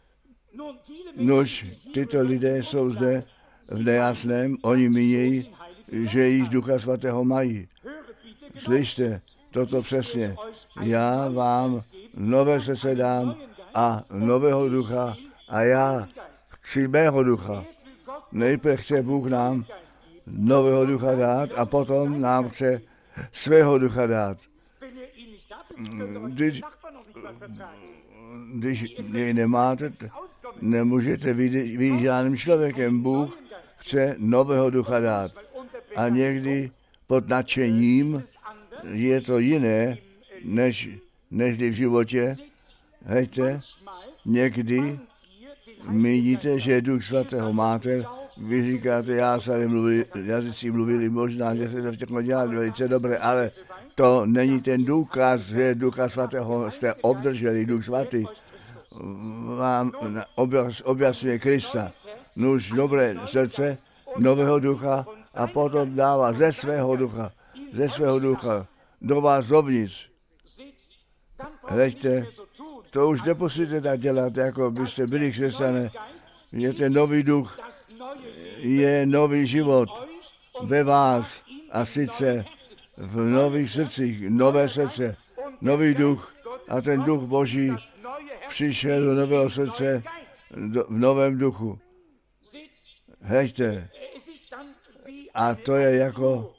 Nož, tyto lidé jsou zde v nejasném, oni mínějí, že již Ducha Svatého mají. Slyšte, toto přesně. Já vám nové srdce dám a nového ducha a já chci mého ducha. Nejprve chce Bůh nám nového ducha dát a potom nám chce svého ducha dát. Když jej nemáte, nemůžete být žádným člověkem. Bůh chce nového ducha dát. A někdy pod nadšením je to jiné, než v životě. Hejte, někdy míníte, že Duch Svatého máte, vy říkáte, já jsem mluvil, jazyci mluvili, možná, že se to všechno dělali velice dobré, ale to není ten důkaz, že Ducha Svatého jste obdrželi. Duch Svatý vám objasňuje Krista. Nuž dobré srdce, nového ducha a potom dává ze svého ducha do vás dovnitř. Hleďte, to už nemusíte tak dělat, jako byste byli křesťané. Je ten nový duch, je nový život ve vás a sice v nových srdcích, nové srdce, nový duch a ten duch Boží přišel do nového srdce v novém duchu. Hleďte, a to je jako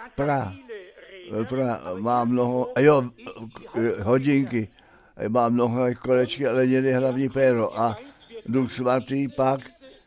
má mnoho, hodinky, má mnoho kolečky, ale někdy hlavní péro a Duch Svatý pak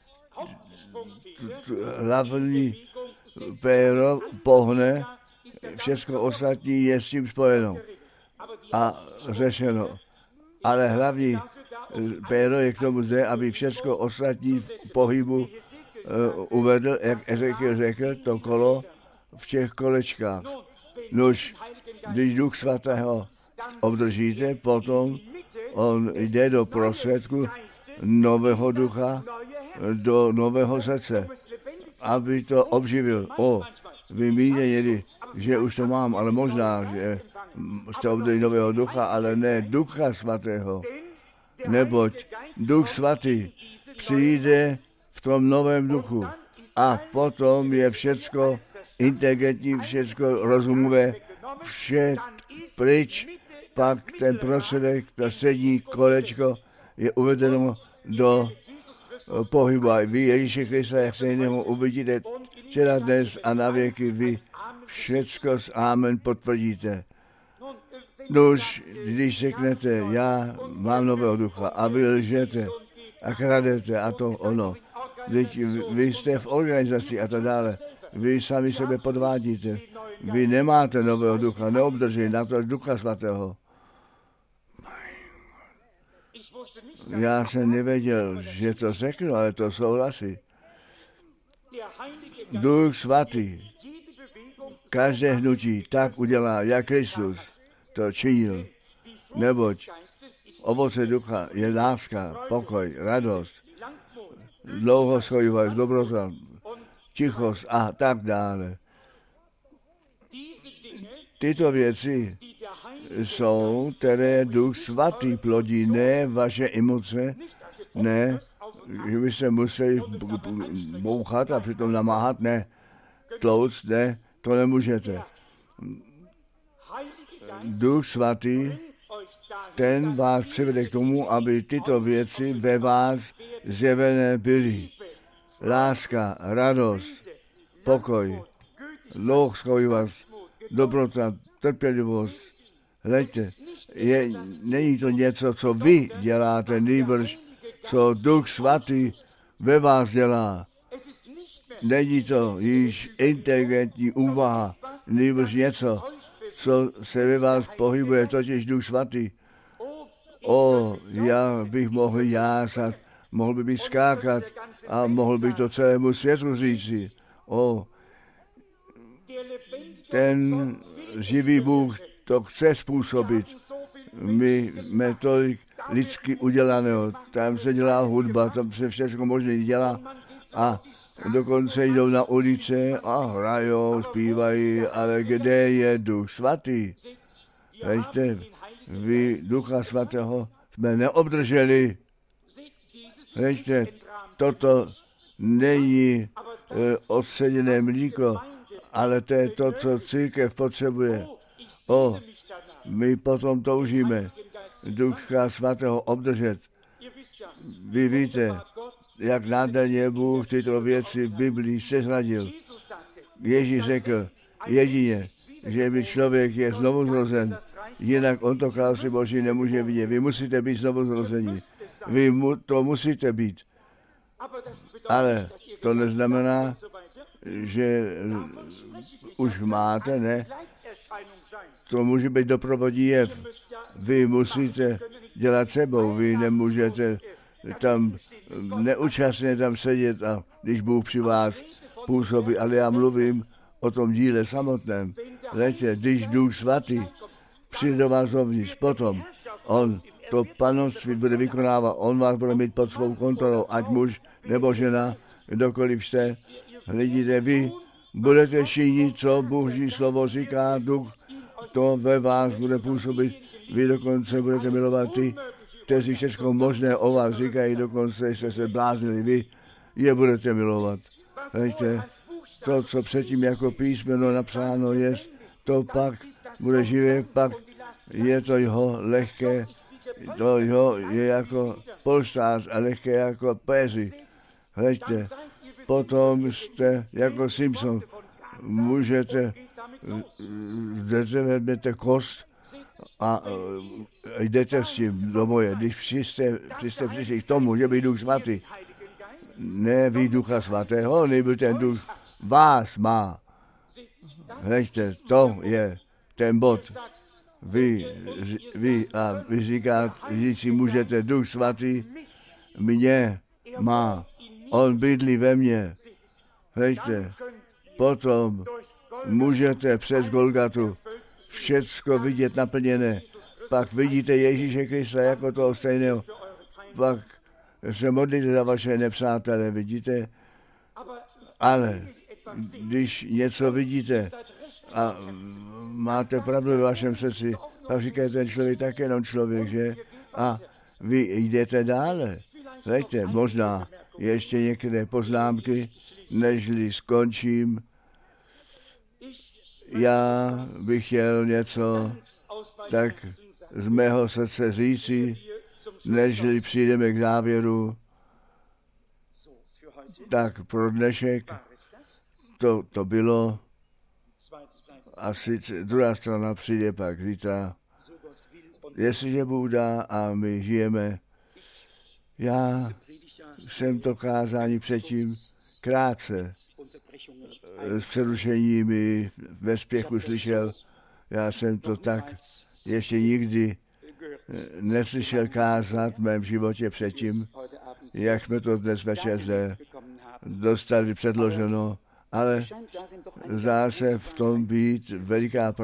hlavní péro pohne, všechno ostatní je s tím spojeno a řešeno. Ale hlavní péro je k tomu zde, aby všechno ostatní v pohybu uvedl, jak Ezekiel řekl, to kolo v těch kolečkách. Nož, když Duch Svatého obdržíte, potom on jde do prostředku nového ducha, do nového srdce, aby to obživil. Vy míte někdy, že už to mám, ale možná, že jste obdrželi nového ducha, ale ne Ducha Svatého. Neboť Duch Svatý přijde v tom novém duchu a potom je všecko inteligentní, všecko rozumové, vše pryč, pak ten prostředek, to střední kolečko je uvedeno do pohybu. A vy Ježíše Krista, jak se jiného uvidíte včera, dnes a na věky, vy všecko s amen potvrdíte. Nož, když řeknete, já mám nového ducha a vy lžete a kradete a to ono, vy jste v organizaci a tak dále, vy sami sebe podvádíte, vy nemáte nového ducha, neobdrží na to Ducha Svatého. Já jsem nevěděl, že to řeknu, ale to souhlasí. Duch Svatý každé hnutí tak udělá, jak Kristus to činil. Neboť ovoce ducha je láska, pokoj, radost, dlouhoschojivá, dobrota, tichost a tak dále. Tyto věci jsou, které Duch Svatý plodí, ne vaše emoce, ne, že byste museli bouchat a přitom namáhat, ne, tlouc, ne, to nemůžete. Duch Svatý, ten vás přivede k tomu, aby tyto věci ve vás zjevené byly. Láska, radost, pokoj, louchskojivost, dobrota, trpělivost. Hleďte, není to něco, co vy děláte, nýbrž, co Duch Svatý ve vás dělá. Není to již inteligentní úvaha, nýbrž něco, co se ve vás pohybuje, totiž Duch Svatý. Já bych mohl jásat, mohl bych skákat a mohl bych to celému světu říci. Ten živý Bůh to chce způsobit. My jsme tolik lidsky udělaného, tam se dělá hudba, tam se všechno možné dělá a dokonce jdou na ulice a hrajou, zpívají, ale kde je Duch Svatý? Víte, vy Ducha Svatého jsme neobdrželi. Víte, toto není odseděné mlíko, ale to je to, co církev potřebuje. My potom toužíme Ducha Svatého obdržet. Vy víte, jak nádherně Bůh tyto věci v Biblii seřadil. Ježíš řekl jedině, že by člověk je znovu zrozen, jinak on to království Boží nemůže vidět. Vy musíte být znovu zrození. To musíte být. Ale to neznamená, že už máte, ne? To může být doprovodný jev. Vy musíte dělat sebou, vy nemůžete tam neúčastně tam sedět, a když Bůh při vás působí, ale já mluvím o tom díle samotném. Víte, když Duch Svatý přijde do vás dovnitř, potom on to panoství bude vykonávat, on vás bude mít pod svou kontrolou, ať muž nebo žena, kdokoliv jste. Hledíte, vy budete činit, co Boží slovo říká, Duch to ve vás bude působit, vy dokonce budete milovat ty, kteří všechno možné o vás říkají, dokonce jste se bláznili, vy je budete milovat. Víte, to, co předtím jako písmeno napsáno je, to pak bude živé, pak je to jeho lehké, to jeho je jako polštář a lehké jako péři. Hleďte, potom jste jako Simpson, můžete, vezmete kost a jdete s tím do boje. Když jste přišli k tomu, že by Duch Svatý, ne vy Ducha Svatého, nejbrž ten Duch vás má. Hleďte, to je ten bod. Vy říkáte, že si můžete, Duch Svatý mě má, on bydlí ve mně. Hleďte, potom můžete přes Golgatu všecko vidět naplněné. Pak vidíte Ježíše Krista jako toho stejného. Pak se modlíte za vaše nepřátele, vidíte? Ale když něco vidíte a máte pravdu ve vašem srdci, pak říkáte, ten člověk tak jenom člověk, že? A vy jdete dále. Víte, možná ještě některé poznámky, nežli skončím. Já bych chtěl něco tak z mého srdce říci, nežli přijdeme k závěru. Tak pro dnešek to bylo. A sice druhá strana přijde pak zítra. Jestliže Bůh dá a my žijeme. Já jsem to kázání předtím krátce s přerušeními ve spěchu slyšel. Já jsem to tak ještě nikdy neslyšel kázat v mém životě předtím, jak jsme to dnes večer zde dostali předloženo, ale zdá se v tom být veliká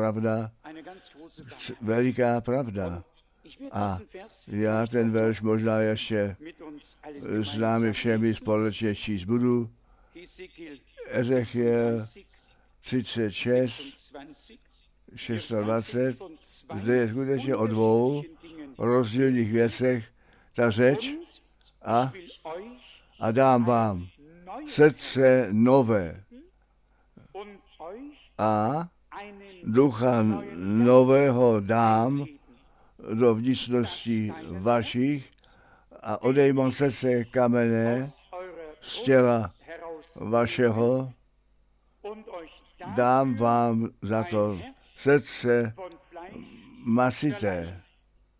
pravda. A já ten verš možná ještě s námi všemi společně číst budu. Ezechiel 36, 26, zde je skutečně o dvou rozdílných věcech ta řeč a dám vám srdce nové a ducha nového dám do vnitřností vašich a odejmám srdce kamenné z těla vašeho dám vám za to srdce masité.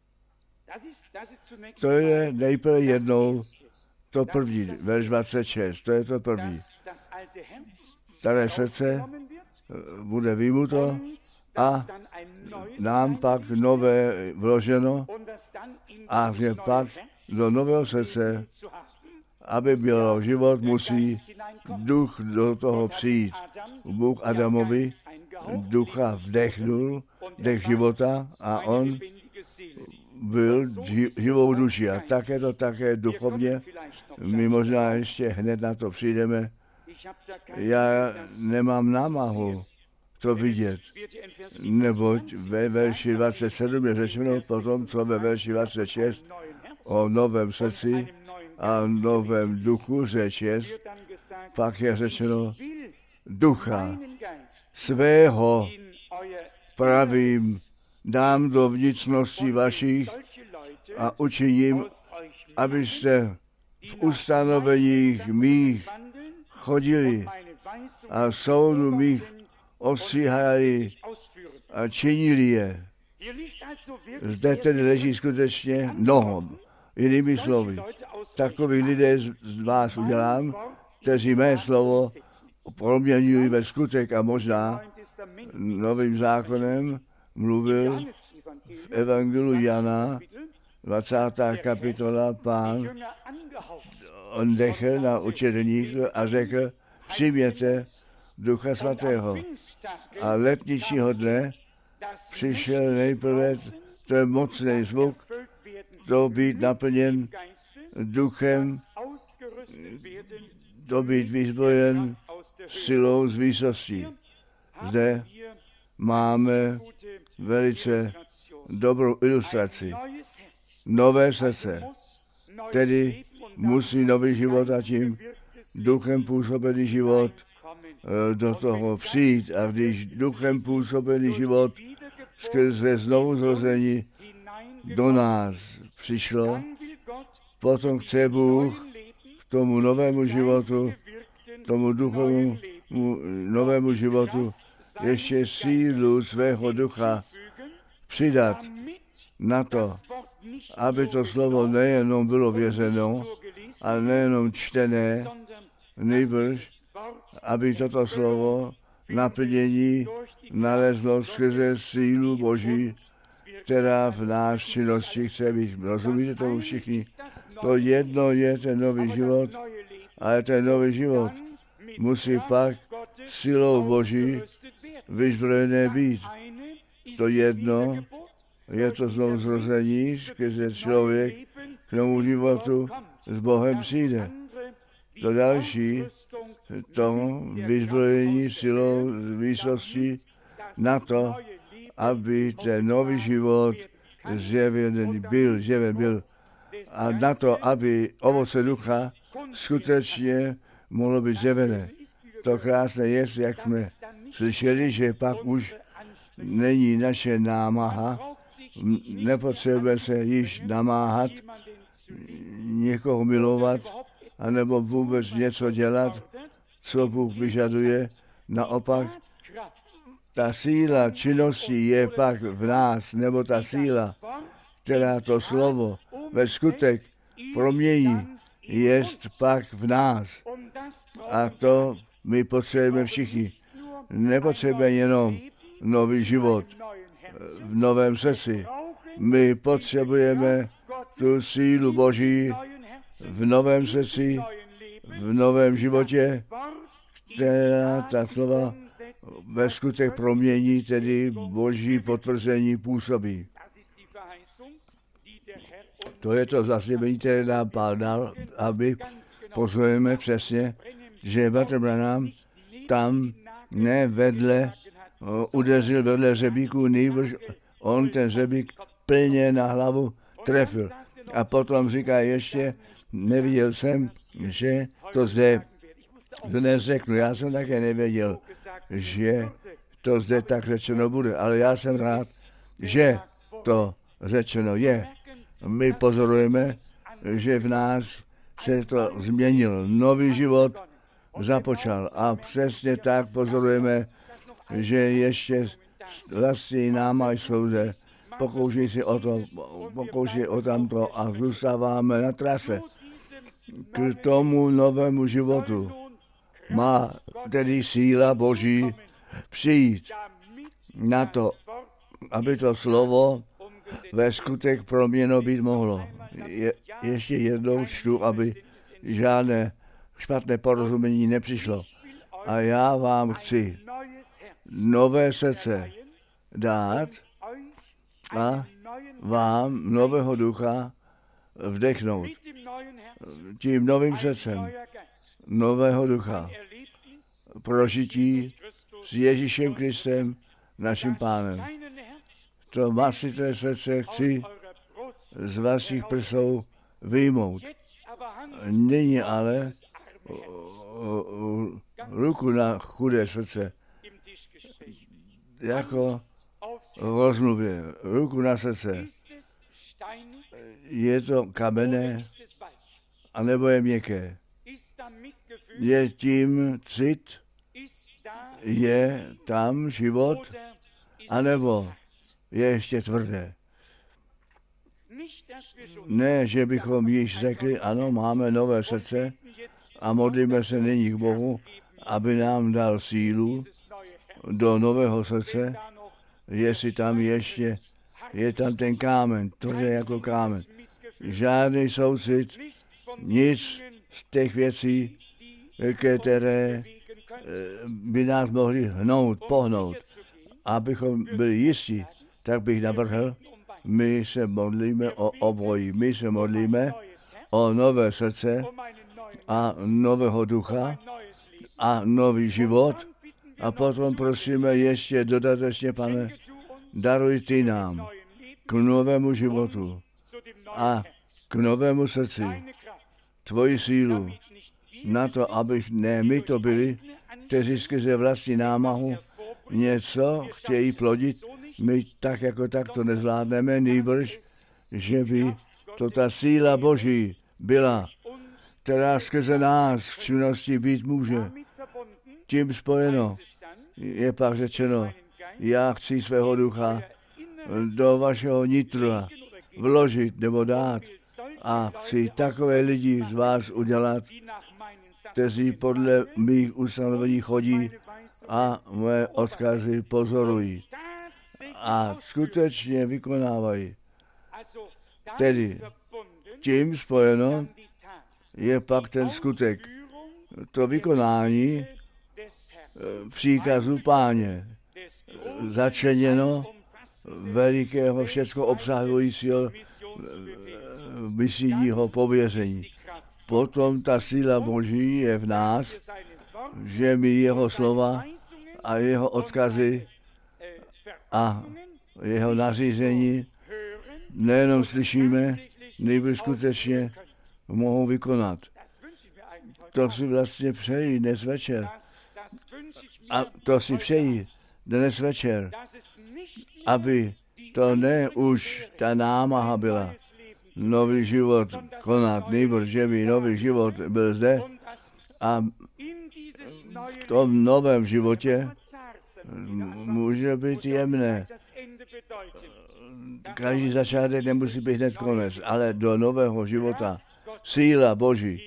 To je nejprve jednou to první, verš 26, to je to první. Staré srdce bude vymuto a nám pak nové vloženo a že pak do nového srdce, aby byl život, musí duch do toho přijít. Bůh Adamovi ducha vdechnul, dech života a on byl živou duší. A tak je to také duchovně. My možná ještě hned na to přijdeme. Já nemám námahu to vidět, neboť ve verši 27 je řečeno potom, co ve verši 26 o novém srdci a novém duchu řeč je, pak je řečeno ducha svého pravým dám do vnitřností vašich a učiním, abyste v ustanoveních mých chodili a soudu mých ostříhali a činili je. Zde tedy leží skutečně mnoho. Jinými slovy, takový lidé z vás udělám, kteří mé slovo proměňují ve skutek a možná novým zákonem mluvil v Evangeliu Jana, 20. kapitola, Pán, on dechl na učedníky a řekl, přijměte Ducha Svatého. A letničního dne přišel nejprve ten mocný zvuk, to být naplněn duchem, to být vyzbrojen silou z výsostí. Zde máme velice dobrou ilustraci. Nové srdce, tedy musí nový život a tím duchem působený život do toho přijít. A když duchem působený život skrze znovuzrození do nás přišlo, potom chce Bůh k tomu novému životu, tomu duchovému novému životu ještě sílu svého ducha přidat na to, aby to slovo nejenom bylo věřeno, ale nejenom čtené, nejbrž, aby toto slovo naplnění nalezlo skrze sílu Boží, která v nás činnosti chce být. Rozumíte tomu všichni? To jedno je ten nový život, ale ten nový život musí pak silou Boží vyzbrojené být. To jedno je to znovu zrození, skrze člověk k novému životu s Bohem přijde. To další, to vyzbrojení silou výsostí na to, aby ten nový život zjeven byl. A na to, aby ovoce ducha skutečně mohlo být zjevené. To krásné je, jak jsme slyšeli, že pak už není naše námaha, nepotřebuje se již namáhat, někoho milovat, anebo vůbec něco dělat, co Bůh vyžaduje. Naopak, ta síla činnosti je pak v nás, nebo ta síla, která to slovo ve skutek promění, jest pak v nás. A to my potřebujeme všichni. Nepotřebujeme jenom nový život v novém srdci. My potřebujeme tu sílu Boží v novém srdci, v novém životě, která ta slova ve skutek promění, tedy Boží potvrzení působí. To je to zaslíbení, které nám Pán dal, aby pozorujeme přesně, že Bratr Branham tam ne vedle, udeřil vedle řebíku, nýbrž on ten řebík plně na hlavu trefil. A potom říká ještě, neviděl jsem, že to zde dnes řeknu. Já jsem také nevěděl, že to zde tak řečeno bude, ale já jsem rád, že to řečeno je. My pozorujeme, že v nás se to změnil. Nový život započal a přesně tak pozorujeme, že ještě vlastní náma jsou zde, pokouší o tamto a zůstáváme na trase k tomu novému životu. Má tedy síla Boží přijít na to, aby to slovo ve skutek proměno být mohlo. Ještě jednou čtu, aby žádné špatné porozumění nepřišlo. A já vám chci nové srdce dát a vám nového ducha vdechnout. Tím novým srdcem nového ducha. Prožití s Ježíšem Kristem, naším Pánem. To masité srdce chci z vašich prsou vyjmout. Nyní ale ruku na chudé srdce, jako v rozmluvě, ruku na srdce. Je to kamenné, anebo je měkké? Je tím cit? Je tam život? Anebo je ještě tvrdé? Ne, že bychom již řekli, ano, máme nové srdce a modlíme se nyní k Bohu, aby nám dal sílu do nového srdce, jestli tam ještě je tam ten kámen, tvrdý jako kámen. Žádný soucit, nic z těch věcí, které by nás mohli pohnout. Abychom byli jistí, tak bych navrhl, my se modlíme o obojí. My se modlíme o nové srdce a nového ducha a nový život. A potom prosíme ještě dodatečně, Pane, daruj ty nám k novému životu a k novému srdci tvoji sílu na to, abych ne my to byli, kteří skrze vlastní námahu něco chtějí plodit, my tak jako tak to nezvládneme, nýbrž, že by to ta síla Boží byla, která skrze nás v činnosti být může. Tím spojeno je pak řečeno, já chci svého ducha do vašeho nitra vložit nebo dát a chci takové lidi z vás udělat, kteří podle mých ustanovení chodí a moje odkazy pozorují a skutečně vykonávají. Tedy tím spojeno je pak ten skutek, to vykonání příkazu Páně, začleněno velikého všecko obsahujícího misijního pověření. Potom ta síla Boží je v nás, že my jeho slova a jeho odkazy a jeho nařízení nejenom slyšíme, nejbrž skutečně mohou vykonat. To si vlastně přeji dnes večer. A to si přeji dnes večer, aby to ne už ta námaha byla, nový život konat, nejbrž, že by nový život byl zde a v tom novém životě může být jemné. Každý začátek nemusí být hned konec, ale do nového života síla Boží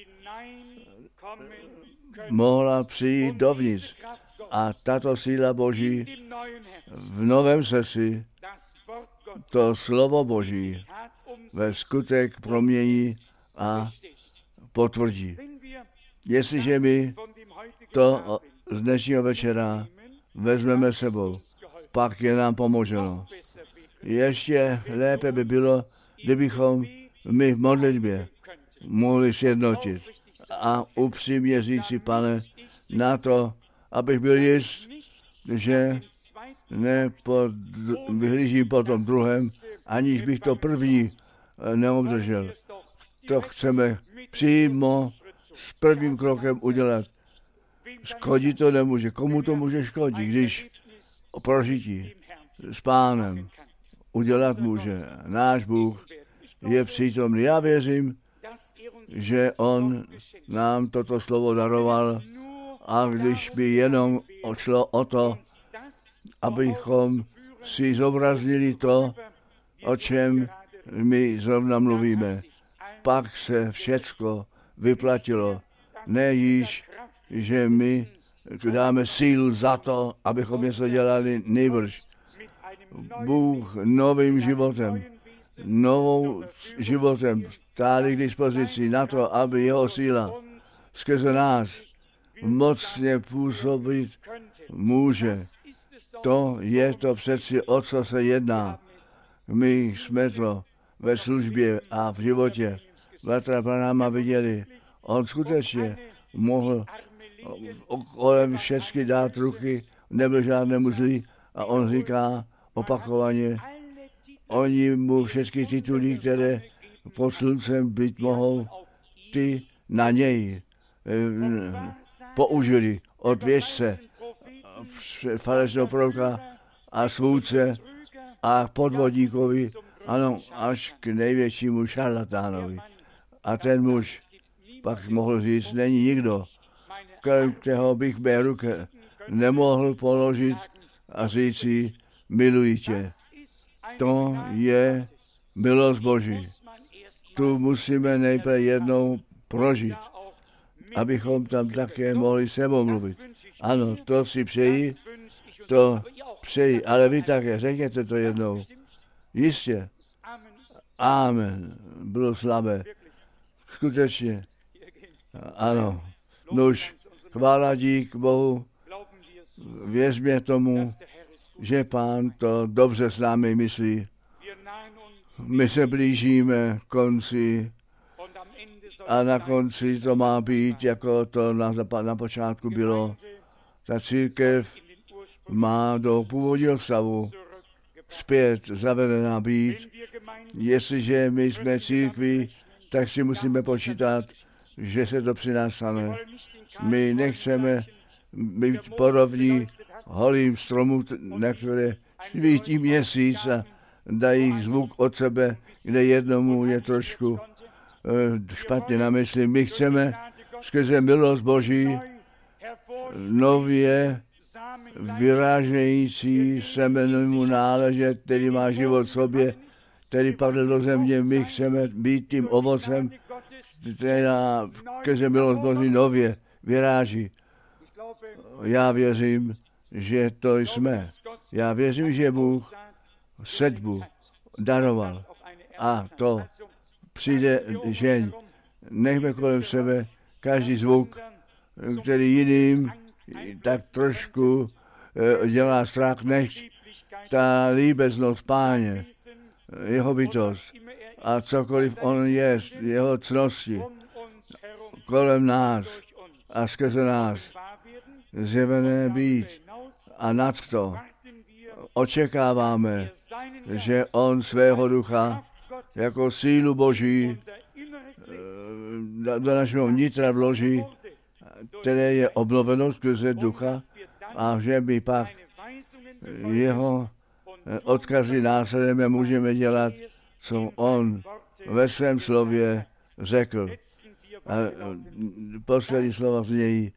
mohla přijít dovnitř a tato síla Boží v novém srdci to slovo Boží ve skutek promění a potvrdí. Jestliže my to z dnešního večera vezmeme sebou, pak je nám pomoženo. Ještě lépe by bylo, kdybychom my v modlitbě mohli sjednotit a upřímně říci, Pane, na to, abych byl jist, že vyhlížím po tom druhém, aniž bych to první neobdržel. To chceme přímo s prvním krokem udělat. Škodit to nemůže. Komu to může škodit, když prožití s Pánem udělat může. Náš Bůh je přítomný. Já věřím, že On nám toto slovo daroval a když by jenom šlo o to, abychom si zobraznili to, o čem my zrovna mluvíme. Pak se všecko vyplatilo. Ne již, že my dáme sílu za to, abychom něco dělali, nejbrž. Bůh novým životem, novou životem stále k dispozici na to, aby jeho síla skrze nás mocně působit může. To je to přeci, o co se jedná. My jsme to ve službě a v životě bratra Branhama viděli. On skutečně mohl kolem všechny dát ruky, nebyl žádnému zlý a on říká opakovaně, oni mu všechny tituly, které pod sluncem být mohou, ty na něj použili od věžce, falešného proroka a svůdce a podvodníkovi, ano, až k největšímu šarlatánovi. A ten muž pak mohl říct, není nikdo, kterého bych mé ruce nemohl položit a říct si, miluji tě. To je milost Boží. Tu musíme nejprve jednou prožít, abychom tam také mohli sebou mluvit. Ano, to si přeji, to přeji, ale vy také, řekněte to jednou. Jistě. Amen. Bylo slabé. Skutečně. Ano. Nuž, chvála dík Bohu. Věřme tomu, že Pán to dobře s námi myslí. My se blížíme konci a na konci to má být, jako to na počátku bylo. Ta církev má do původního stavu zpět zavedená být. Jestliže my jsme církví, tak si musíme počítat, že se to při nás stane. My nechceme být podobní holým stromům, na které svítí měsíc a dají zvuk od sebe, kde jednomu je trošku špatně na mysli. My chceme skrze milost Boží nově vyrážející semenému náležet, který má život v sobě, který padl do země. My chceme být tím ovocem, která skrze milost Boží nově vyráží. Já věřím, že to jsme. Já věřím, že Bůh sedbu daroval. A to přijde žeň. Nechme kolem sebe každý zvuk, který jiným tak trošku dělá strach, než ta líbeznost Páně, jeho bytost a cokoliv on je, jeho cnosti kolem nás a skrze nás zjevené být. A nad to očekáváme, že on svého ducha jako sílu Boží do našeho vnitra vloží, které je obnoveno skrze ducha, a že my pak jeho odkazy následujeme, můžeme dělat, co on ve svém slově řekl. A poslední slova z něj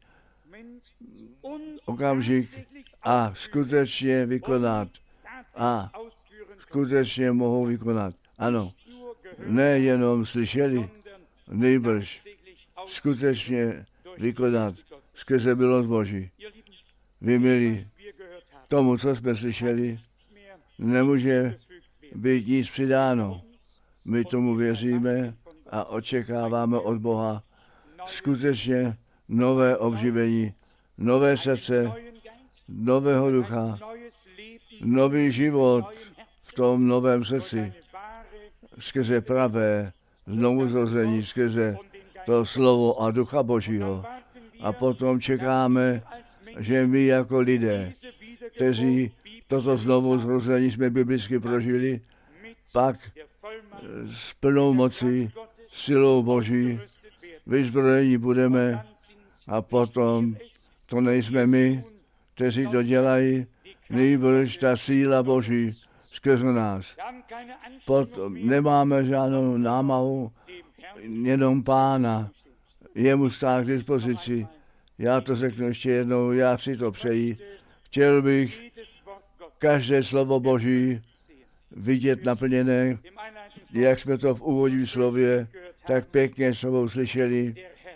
okamžik a skutečně vykonat. A skutečně mohou vykonat. Ano, nejenom slyšeli, nejbrž skutečně vykonat skrze milost Boží. Vy milí, tomu, co jsme slyšeli, nemůže být nic přidáno. My tomu věříme a očekáváme od Boha skutečně nové obživení, nové srdce, nového ducha, nový život v tom novém srdci, skrze pravé znovuzrození, skrze to slovo a ducha Božího. A potom čekáme, že my jako lidé, kteří toto znovuzrození jsme biblicky prožili, pak s plnou mocí, silou Boží, vyzbrojení budeme a potom to nejsme my, kteří to dělají, nejbrž ta síla Boží skrze nás. Potom nemáme žádnou námahu, jenom Pána, jemu stát k dispozici. Já to řeknu ještě jednou, já si to přeji. Chtěl bych každé slovo Boží vidět naplněné, jak jsme to v úvodním slově tak pěkně slovou slyšeli.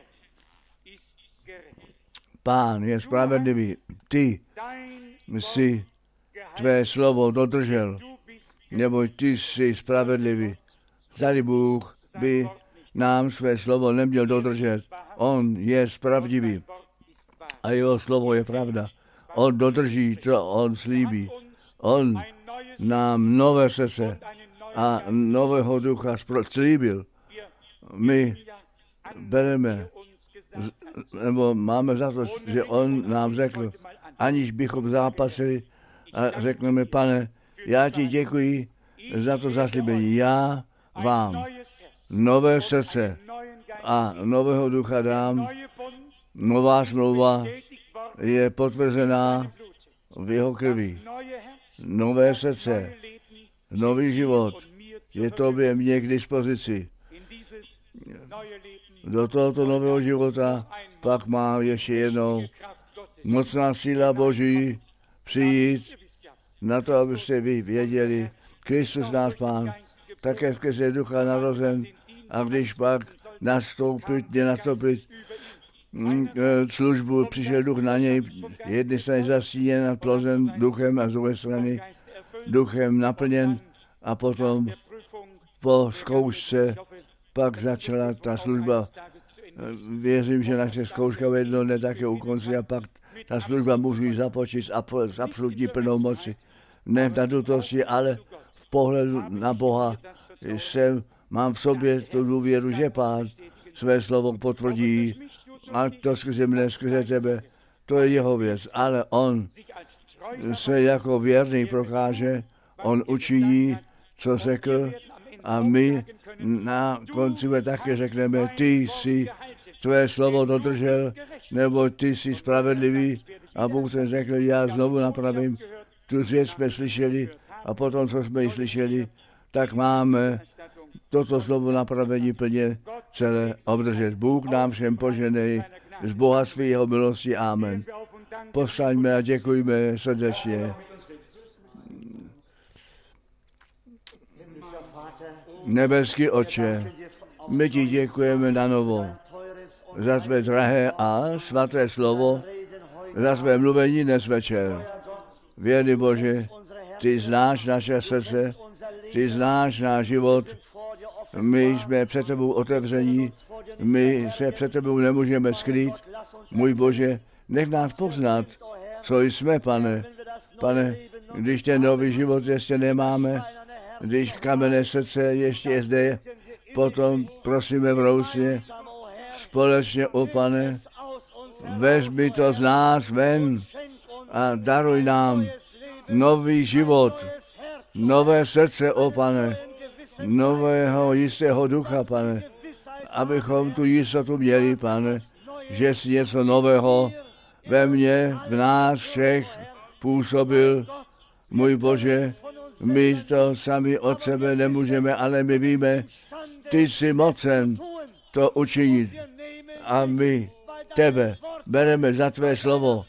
Pán je spravedlivý, ty jsi tvé slovo dodržel, neboť ty jsi spravedlivý. Zdali Bůh by nám své slovo neměl dodržet, on je pravdivý a jeho slovo je pravda. On dodrží, co on slíbí. On nám nové srdce a nového ducha slíbil. My bereme, nebo máme za to, že on nám řekl, aniž bychom zápasili a řekneme, Pane, já ti děkuji za to zaslíbení. Já vám nové srdce a nového ducha dám. Nová smlouva je potvrzená v jeho krvi. Nové srdce, nový život je tobě mně k dispozici. Do tohoto nového života pak má ještě jednou mocná síla Boží přijít na to, abyste vy věděli, Kristus náš Pán, také skrze ducha narozen, a když pak nastoupit službu, přišel duch na něj, jedné strany zastíněn a plozen duchem a z druhé strany duchem naplněn a potom po zkoušce pak začala ta služba. Věřím, že naše zkouška v jedno dne také u konce a pak ta služba musí započít s absolutní plnou moci. Ne v nadutosti, ale v pohledu na Boha. Mám v sobě tu důvěru, že Pán své slovo potvrdí a to skrze mne, skrze tebe, to je jeho věc, ale on se jako věrný prokáže, on učiní, co řekl a my na konci také řekneme, ty jsi tvé slovo dodržel, nebo ty jsi spravedlivý a Bůh ten řekl, já znovu napravím, tu řeč jsme slyšeli a potom, co jsme ji slyšeli, tak máme toto slovo napravení plně celé obdržet. Bůh nám všem poženej z bohatství jeho milosti. Amen. Povstaňme a děkujme srdečně. Nebeský Otče, my ti děkujeme na novo za tvé drahé a svaté slovo, za tvé mluvení dnes večer. Věrný Bože, ty znáš naše srdce, ty znáš náš život, my jsme před tebou otevření, my se před tebou nemůžeme skrýt. Můj Bože, nech nás poznat, co jsme, Pane. Pane, když ten nový život ještě nemáme, když kamenné srdce ještě je zde, potom prosíme vrousně, společně, o Pane, vezmi to z nás ven a daruj nám nový život, nové srdce, o Pane, nového jistého ducha, Pane, abychom tu jistotu měli, Pane, že jsi něco nového ve mně, v nás všech působil. Můj Bože, my to sami od sebe nemůžeme, ale my víme, ty jsi mocen to učinit. A my tebe bereme za tvé slovo,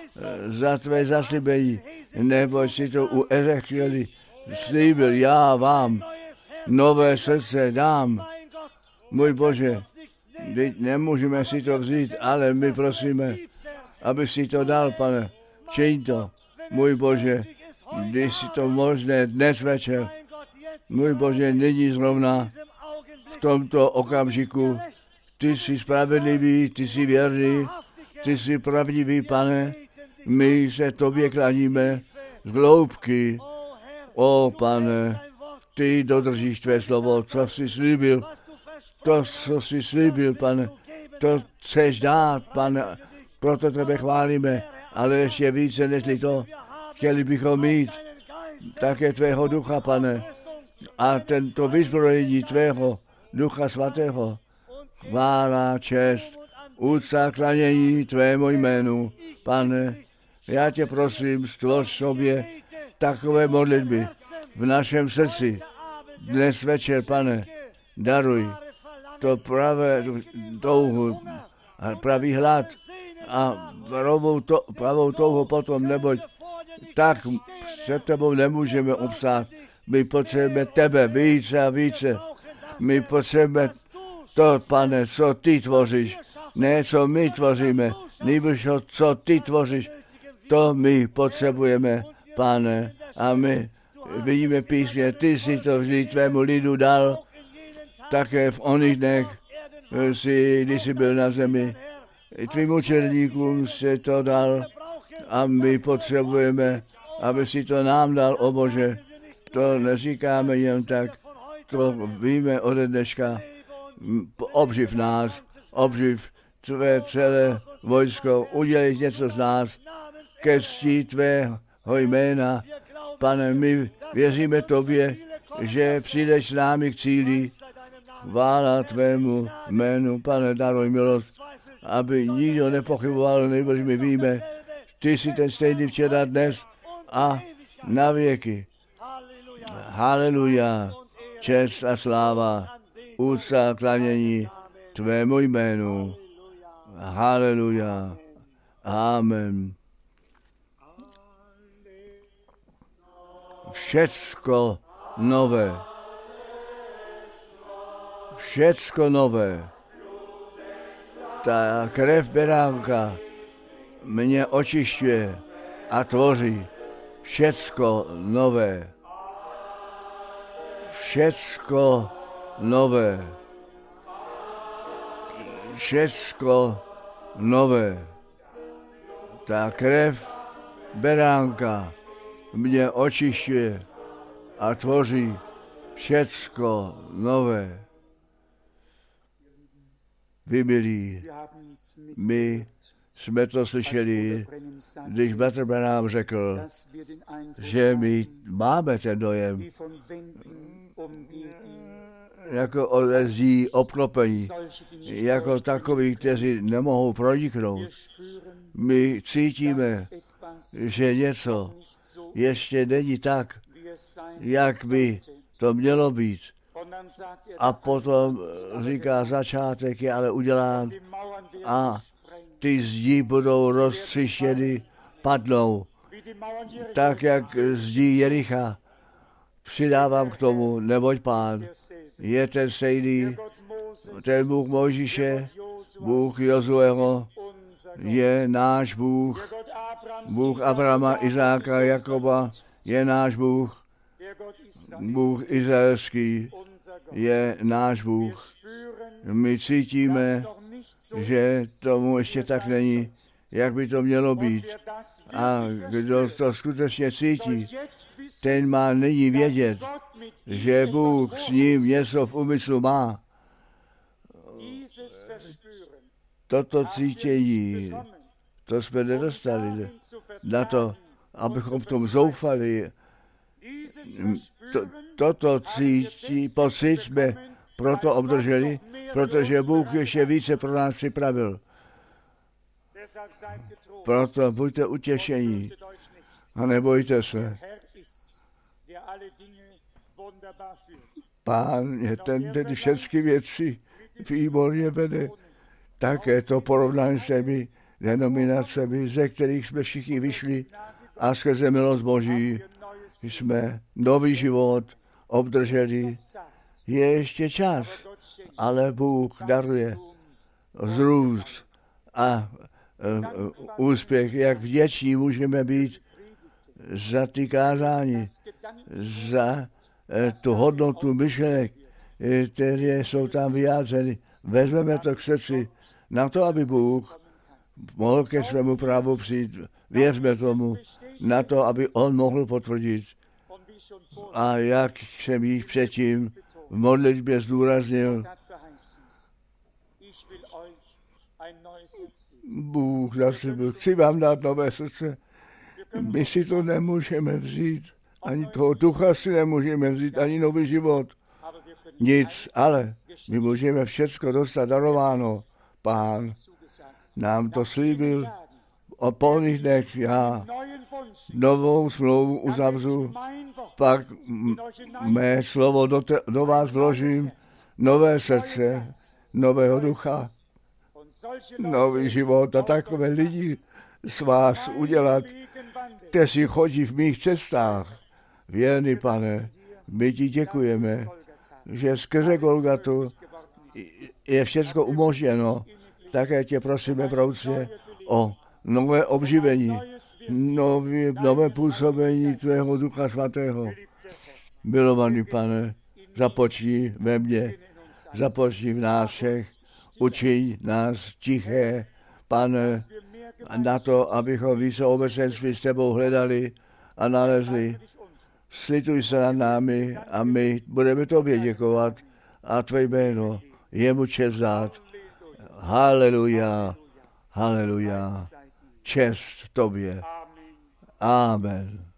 za tvé zaslíbení, nebo si to u Ezechieli slíbil, já vám nové srdce dám. Můj Bože, nemůžeme si to vzít, ale my prosíme, aby si to dal, Pane. Čiň to, můj Bože, když si to možné dnes večer. Můj Bože, nyní zrovna v tomto okamžiku. Ty jsi spravedlivý, ty jsi věrný, ty jsi pravdivý, Pane. My se tobě klaníme z hloubky. O, Pane, ty dodržíš tvé slovo, co jsi slíbil. To, co jsi slíbil, Pane, to chceš dát, Pane, proto tebe chválíme, ale ještě více nežli to, chtěli bychom mít také tvého ducha, Pane, a tento vyzbrojení tvého ducha svatého. Chvála, čest, úcta, klanění tvému jménu, Pane, já tě prosím, stvoř sobě takové modlitby v našem srdci. Dnes večer, Pane, daruj to pravé touhu a pravý hlad a pravou touhu potom, neboť tak před tebou nemůžeme obstát. My potřebujeme tebe více a více. My potřebujeme to, Pane, co ty tvoříš. Ne, co my tvoříme, nýbrž co ty tvoříš. To my potřebujeme, Pane. A my vidíme písmě, ty jsi to vždy tvému lidu dal, také v oných dnech, když jsi byl na zemi. I tvým učedníkům si to dal a my potřebujeme, aby si to nám dal, o Bože. To neříkáme jen tak, to víme ode dneška. Obživ nás, obživ tvé celé vojsko, udělej něco z nás ke cti tvého jména. Pane, my věříme tobě, že přijdeš s námi k cíli. Chvála tvému jménu, Pane, daruj milost, aby nikdo nepochyboval, nebož my víme, ty jsi ten stejný včera, dnes a na věky. Haleluja, čest a sláva, úcta a klanění tvému jménu. Haleluja, amen. Všecko nové. Všecko nové. Ta krev beránka mě očišťuje a tvoří všecko nové. Všecko nové. Všecko nové. Ta krev beránka mě očišťuje a tvoří všecko nové. Vy milí, my jsme to slyšeli, když bratr Branham řekl, že my máme ten dojem, jako od zdí obklopení, jako takoví, kteří nemohou proniknout. My cítíme, že něco ještě není tak, jak by to mělo být. A potom říká, začátek je ale udělán a ty zdi budou roztřištěny, padnou. Tak, jak zdi Jericha. Přidávám k tomu, neboť Pán je ten stejný, ten Bůh Mojžíše, Bůh Jozueho, je náš Bůh, Bůh Abrahama, Izáka, Jakoba, je náš Bůh, Bůh izraelský, je náš Bůh. My cítíme, že tomu ještě tak není, jak by to mělo být. A kdo to skutečně cítí, ten má nyní vědět, že Bůh s ním něco v úmyslu má. Toto cítění, to jsme nedostali na to, abychom v tom zoufali. Toto pocit jsme proto obdrželi, protože Bůh ještě více pro nás připravil. Proto buďte utěšení a nebojte se. Pán je ten, který všechny věci výborně vede. Také to porovnání s těmi denominacemi, ze kterých jsme všichni vyšli a skrze milost Boží jsme nový život obdrželi. Je ještě čas, ale Bůh daruje vzrůst a úspěch, jak vděční můžeme být za ty kázání, za tu hodnotu myšlenek, které jsou tam vyjádřeny. Vezmeme to k srdci na to, aby Bůh mohl ke svému právu přijít. Věřme tomu, na to, aby on mohl potvrdit. A jak jsem již předtím v modlitbě zdůraznil, Bůh zaslíbil, chci vám dát nové srdce. My si to nemůžeme vzít, ani toho ducha si nemůžeme vzít, ani nový život. Nic, ale my můžeme všecko dostat darováno. Pán nám to slíbil. O polných dnech já novou smlouvu uzavřu, pak mé slovo do vás vložím, nové srdce, nového ducha, nový život a takové lidi z vás udělat kteří chodí v mých cestách. Věrný Pane, my ti děkujeme, že skrze Golgatu je všechno umožněno. Také tě prosíme, bratře, o nové obživení, nové působení tvého Ducha Svatého. Milovaný Pane, započni ve mně, započni v nás všech, učiň nás tiché, Pane, na to, abychom více obecenství s tebou hledali a nalezli. Slituj se nad námi a my budeme tobě děkovat a tvé jméno jemu čest dát. Haleluja, haleluja, čest tobě. Amen.